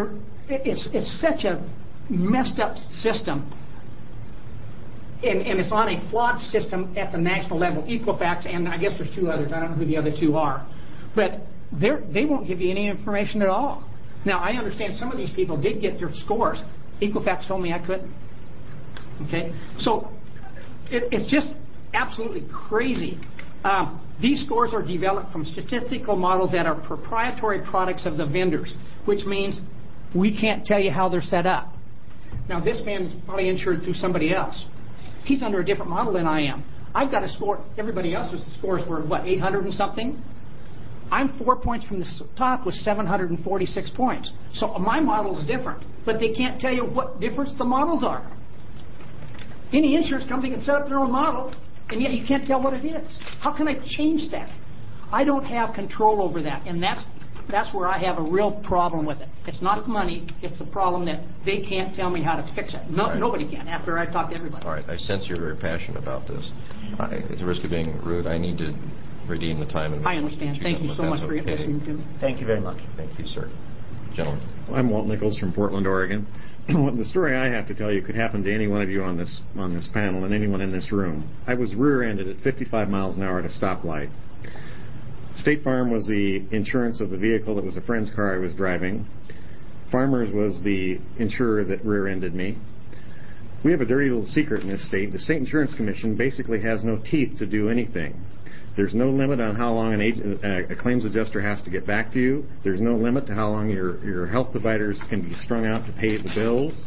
it's such a messed up system, and it's on a flawed system at the national level. Equifax, and I guess there's two others. I don't know who the other two are, but they won't give you any information at all. Now, I understand some of these people did get their scores. Equifax told me I couldn't. Okay, so it's just absolutely crazy. These scores are developed from statistical models that are proprietary products of the vendors, which means we can't tell you how they're set up. Now, this man is probably insured through somebody else. He's under a different model than I am. I've got a score. Everybody else's scores were, 800 and something? I'm 4 points from the top with 746 points. So my model is different, but they can't tell you what difference the models are. Any insurance company can set up their own model, and yet you can't tell what it is. How can I change that? I don't have control over that, and that's where I have a real problem with it. It's not the money, it's the problem that they can't tell me how to fix it. Nobody can after I talk to everybody. All right, I sense you're very passionate about this. At the risk of being rude, I need to redeem the time. And I understand. Thank you so much for listening to me. Thank you very much. Thank you, sir. Gentlemen. I'm Walt Nichols from Portland, Oregon. The story I have to tell you could happen to any one of you on this panel and anyone in this room. I was rear-ended at 55 miles an hour at a stoplight. State Farm was the insurance of the vehicle. That was a friend's car I was driving. Farmers was the insurer that rear-ended me. We have a dirty little secret in this state. The State Insurance Commission basically has no teeth to do anything. There's no limit on how long a claims adjuster has to get back to you. There's no limit to how long your health providers can be strung out to pay the bills.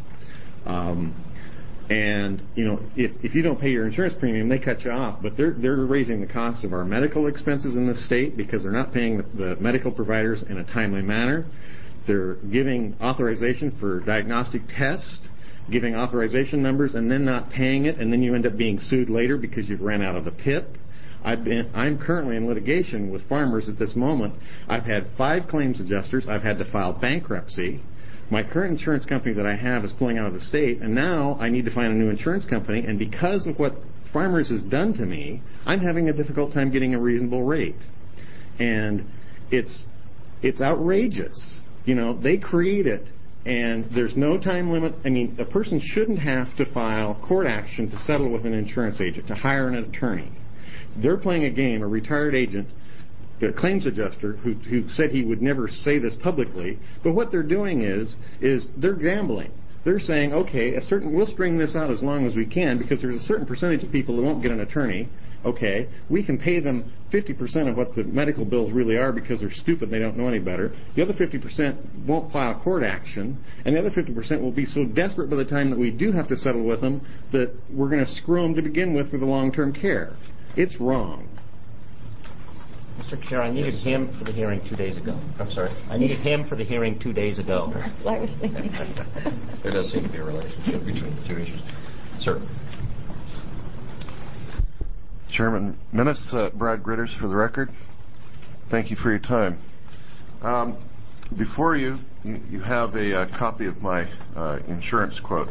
And if you don't pay your insurance premium, they cut you off. But they're raising the cost of our medical expenses in this state because they're not paying the medical providers in a timely manner. They're giving authorization for diagnostic tests, giving authorization numbers, and then not paying it, and then you end up being sued later because you've ran out of the PIP. I'm currently in litigation with Farmers at this moment. I've had 5 claims adjusters. I've had to file bankruptcy. My current insurance company that I have is pulling out of the state, and now I need to find a new insurance company, and because of what Farmers has done to me, I'm having a difficult time getting a reasonable rate. And it's outrageous. They create it, and there's no time limit. I mean, a person shouldn't have to file court action to settle with an insurance agent, to hire an attorney. They're playing a game, a retired agent, a claims adjuster, who said he would never say this publicly, but what they're doing is they're gambling. They're saying, okay, we'll string this out as long as we can because there's a certain percentage of people who won't get an attorney. Okay, we can pay them 50% of what the medical bills really are because they're stupid, they don't know any better. The other 50% won't file court action, and the other 50% will be so desperate by the time that we do have to settle with them that we're going to screw them to begin with for the long-term care. It's wrong. Mr. Chair, I needed him for the hearing 2 days ago. I'm sorry? I needed him for the hearing 2 days ago. That's what I was thinking. There does seem to be a relationship between the two issues. Sir. Chairman Minnis, Brad Gritters for the record. Thank you for your time. Before you have a copy of my insurance quote.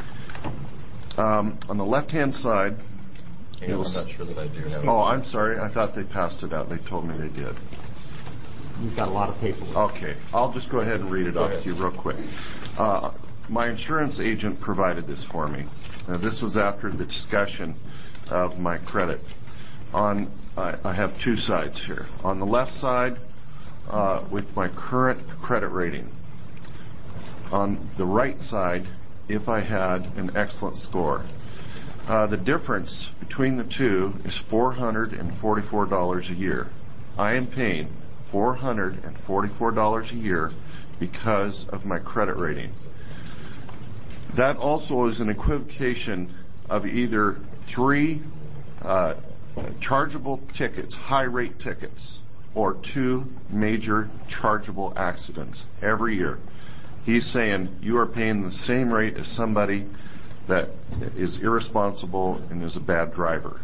On the left-hand side, I'm not sure that I do have it. Oh, I'm sorry. I thought they passed it out. They told me they did. You've got a lot of paperwork. Okay. I'll just go ahead and read it off to you real quick. My insurance agent provided this for me. This was after the discussion of my credit. I have 2 sides here. On the left side, with my current credit rating. On the right side, if I had an excellent score. The difference between the two is $444 a year. I am paying $444 a year because of my credit rating. That also is an equivocation of either 3 chargeable tickets, high-rate tickets, or 2 major chargeable accidents every year. He's saying you are paying the same rate as somebody that is irresponsible and is a bad driver.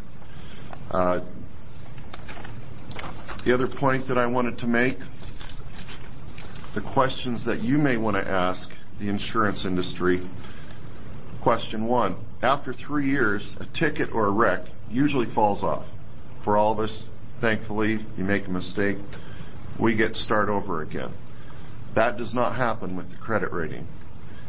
The other point that I wanted to make, the questions that you may want to ask the insurance industry. Question 1, after 3 years, a ticket or a wreck usually falls off. For all of us, thankfully, you make a mistake, we get to start over again. That does not happen with the credit rating.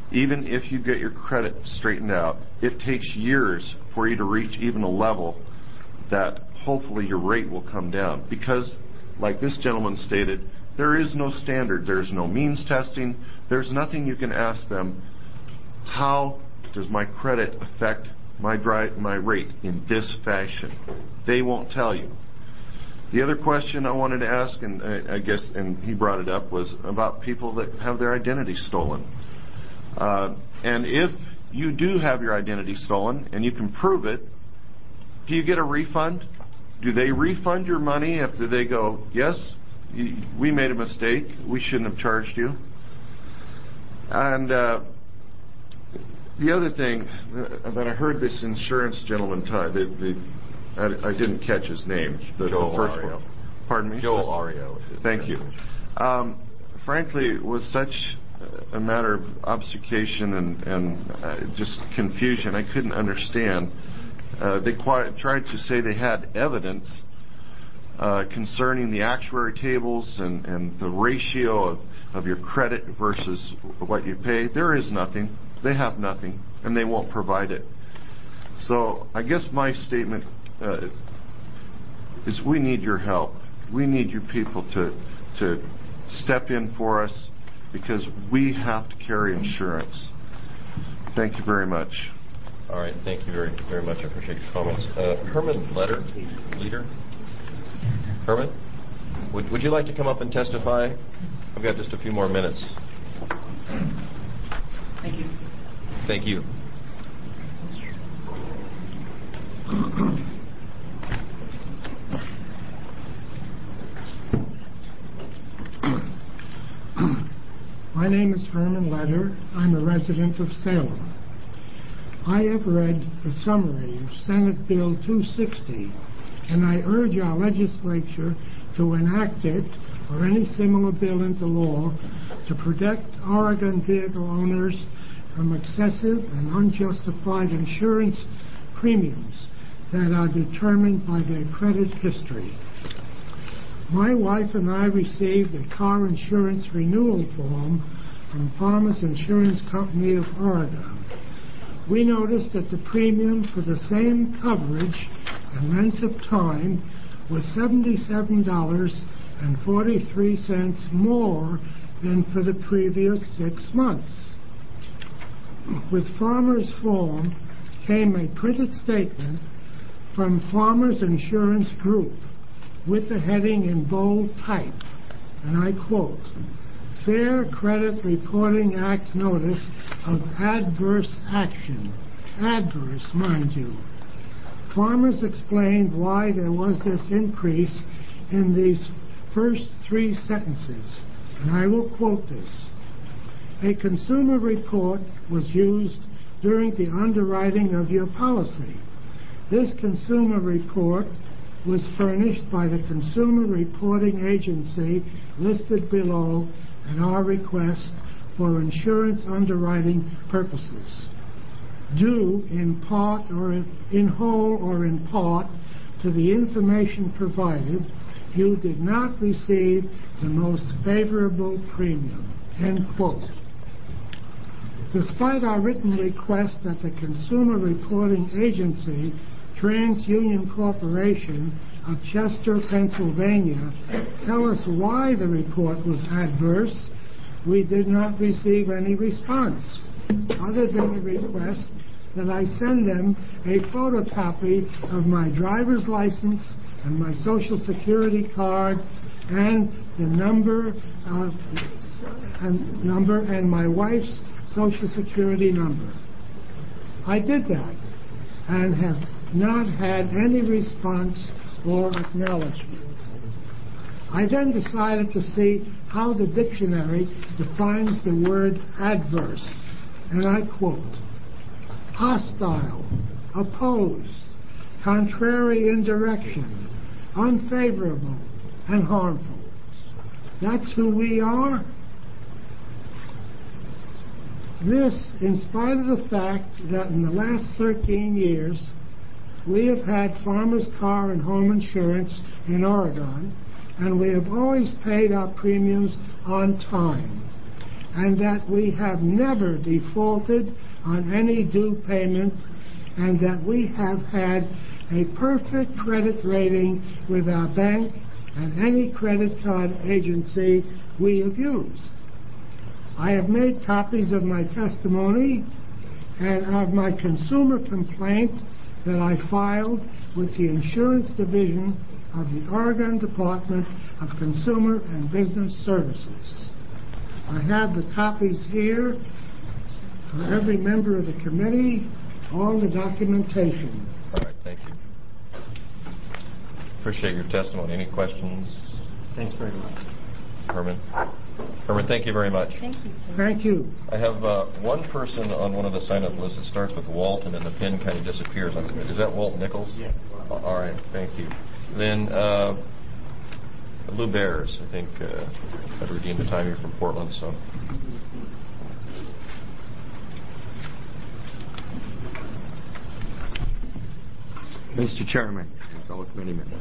even if you get your credit straightened out, it takes years for you to reach even a level that hopefully your rate will come down. Because, like this gentleman stated, there is no standard. There's no means testing. There's nothing you can ask them. How does my credit affect my rate in this fashion? They won't tell you. The other question I wanted to ask, and I guess, and he brought it up, was about people that have their identity stolen. And if you do have your identity stolen and you can prove it, do you get a refund? Do they refund your money after they go, yes, we made a mistake, we shouldn't have charged you? And the other thing that I heard this insurance gentleman I didn't catch his name. Joel Ario. Pardon me? Joel Ario. Thank you. Frankly, it was such a matter of obfuscation and just confusion. I couldn't understand. They tried to say they had evidence concerning the actuary tables and the ratio of your credit versus what you pay. There is nothing. They have nothing, and they won't provide it. So I guess my statement is we need your help. We need you people to step in for us because we have to carry insurance. Thank you very much. All right. Thank you very, very much. I appreciate your comments. Herman Leader. Herman, would you like to come up and testify? I've got just a few more minutes. Thank you. Thank you. My name is Herman Leder. I'm a resident of Salem. I have read the summary of Senate Bill 260, and I urge our legislature to enact it or any similar bill into law to protect Oregon vehicle owners from excessive and unjustified insurance premiums that are determined by their credit history. My wife and I received a car insurance renewal form from Farmers Insurance Company of Oregon. We noticed that the premium for the same coverage and length of time was $77.43 more than for the previous 6 months. With Farmers' form came a printed statement from Farmers Insurance Group with the heading in bold type, and I quote, Fair Credit Reporting Act Notice of Adverse Action. Adverse, mind you. Farmers explained why there was this increase in these first 3 sentences, and I will quote this. A consumer report was used during the underwriting of your policy. This consumer report was furnished by the consumer reporting agency listed below at our request for insurance underwriting purposes. Due in part or in whole or in part to the information provided, you did not receive the most favorable premium. End quote. Despite our written request that the consumer reporting agency, TransUnion Corporation of Chester, Pennsylvania, tell us why the report was adverse, we did not receive any response, other than the request that I send them a photocopy of my driver's license and my Social Security card and the number and my wife's Social Security number. I did that and have not had any response or acknowledgement. I then decided to see how the dictionary defines the word adverse, and I quote, hostile, opposed, contrary in direction, unfavorable, and harmful. That's who we are. This, in spite of the fact that in the last 13 years, we have had farmers' car and home insurance in Oregon, and we have always paid our premiums on time. and that we have never defaulted on any due payments, and that we have had a perfect credit rating with our bank and any credit card agency we have used. I have made copies of my testimony and of my consumer complaint that I filed with the Insurance Division of the Oregon Department of Consumer and Business Services. I have the copies here for every member of the committee, all the documentation. All right, thank you. Appreciate your testimony. Any questions? Thanks very much. Herman, thank you very much. Thank you, sir. Thank you. I have one person on one of the sign-up lists that starts with Walton, and the pin kind of disappears. Is that Walt Nichols? Yes. All right, thank you. Then Lou Bears, I think, had redeemed the time here from Portland, so. Mr. Chairman and fellow committee members.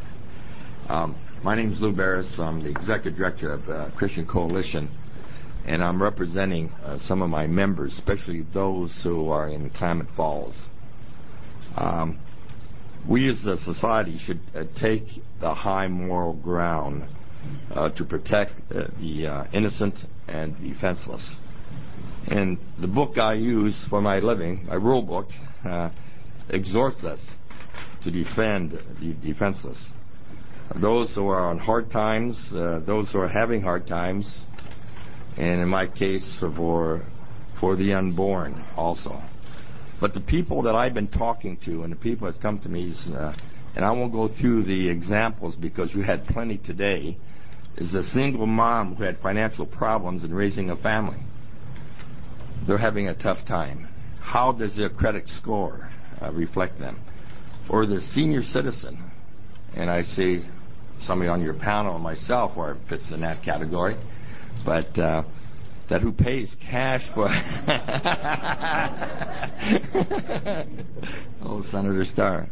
My name is Lou Barris. I'm the Executive Director of Christian Coalition, and I'm representing some of my members, especially those who are in Klamath Falls. We as a society should take the high moral ground to protect the innocent and defenseless. And the book I use for my living, my rule book, exhorts us to defend the defenseless. Those who are on hard times, those who are having hard times, and in my case, for the unborn also. But the people that I've been talking to and the people that come to me, and I won't go through the examples because you had plenty today, is a single mom who had financial problems in raising a family. They're having a tough time. How does their credit score reflect them? Or the senior citizen, and I see somebody on your panel and myself where it fits in that category, but that who pays cash for oh, Senator Starr.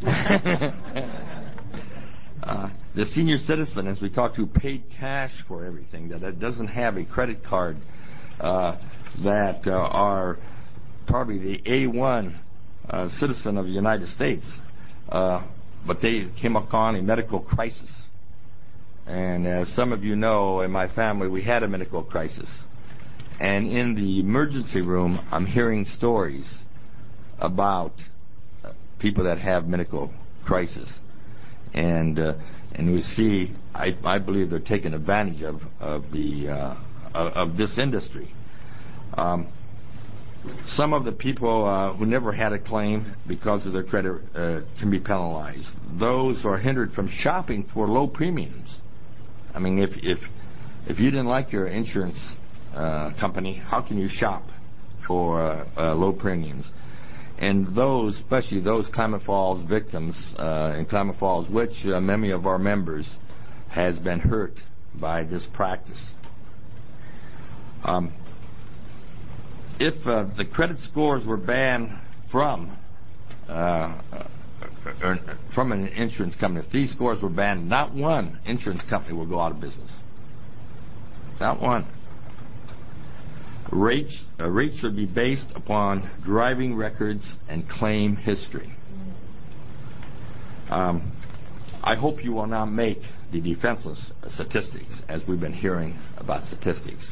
The senior citizen, as we talked to, paid cash for everything, that doesn't have a credit card, that are probably the A1 citizen of the United States, but they came upon a medical crisis. And as some of you know, in my family, we had a medical crisis. And in the emergency room, I'm hearing stories about people that have medical crisis. And we see, I believe they're taking advantage of this industry. Some of the people who never had a claim because of their credit can be penalized. Those who are hindered from shopping for low premiums. I mean, if you didn't like your insurance company, how can you shop for low premiums? And those, especially those Klamath Falls victims in Klamath Falls, which many of our members has been hurt by this practice. If the credit scores were banned from an insurance company, if these scores were banned, not one insurance company will go out of business. Not one. Rates should be based upon driving records and claim history. I hope you will not make the defenseless statistics, as we've been hearing about statistics.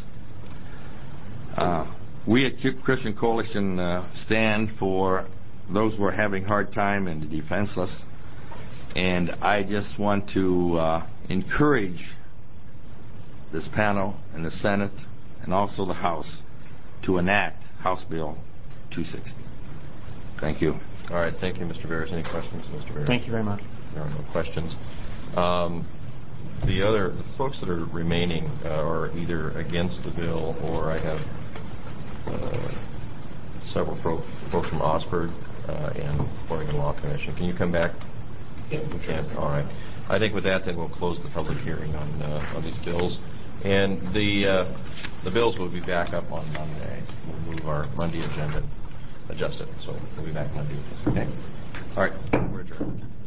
We at Christian Coalition stand for those who are having hard time and the defenseless. And I just want to encourage this panel and the Senate and also the House to enact House Bill 260. Thank you. All right, thank you, Mr. Barris. Any questions, Mr. Barris? Thank you very much. There are no questions. The folks that are remaining are either against the bill, or I have several folks from Osberg and Oregon Law Commission. Can you come back? Yeah. We can. All right. I think with that, then we'll close the public hearing on these bills. And the bills will be back up on Monday. We'll move our Monday agenda, adjust it. So we'll be back Monday. Okay. All right. We're adjourned.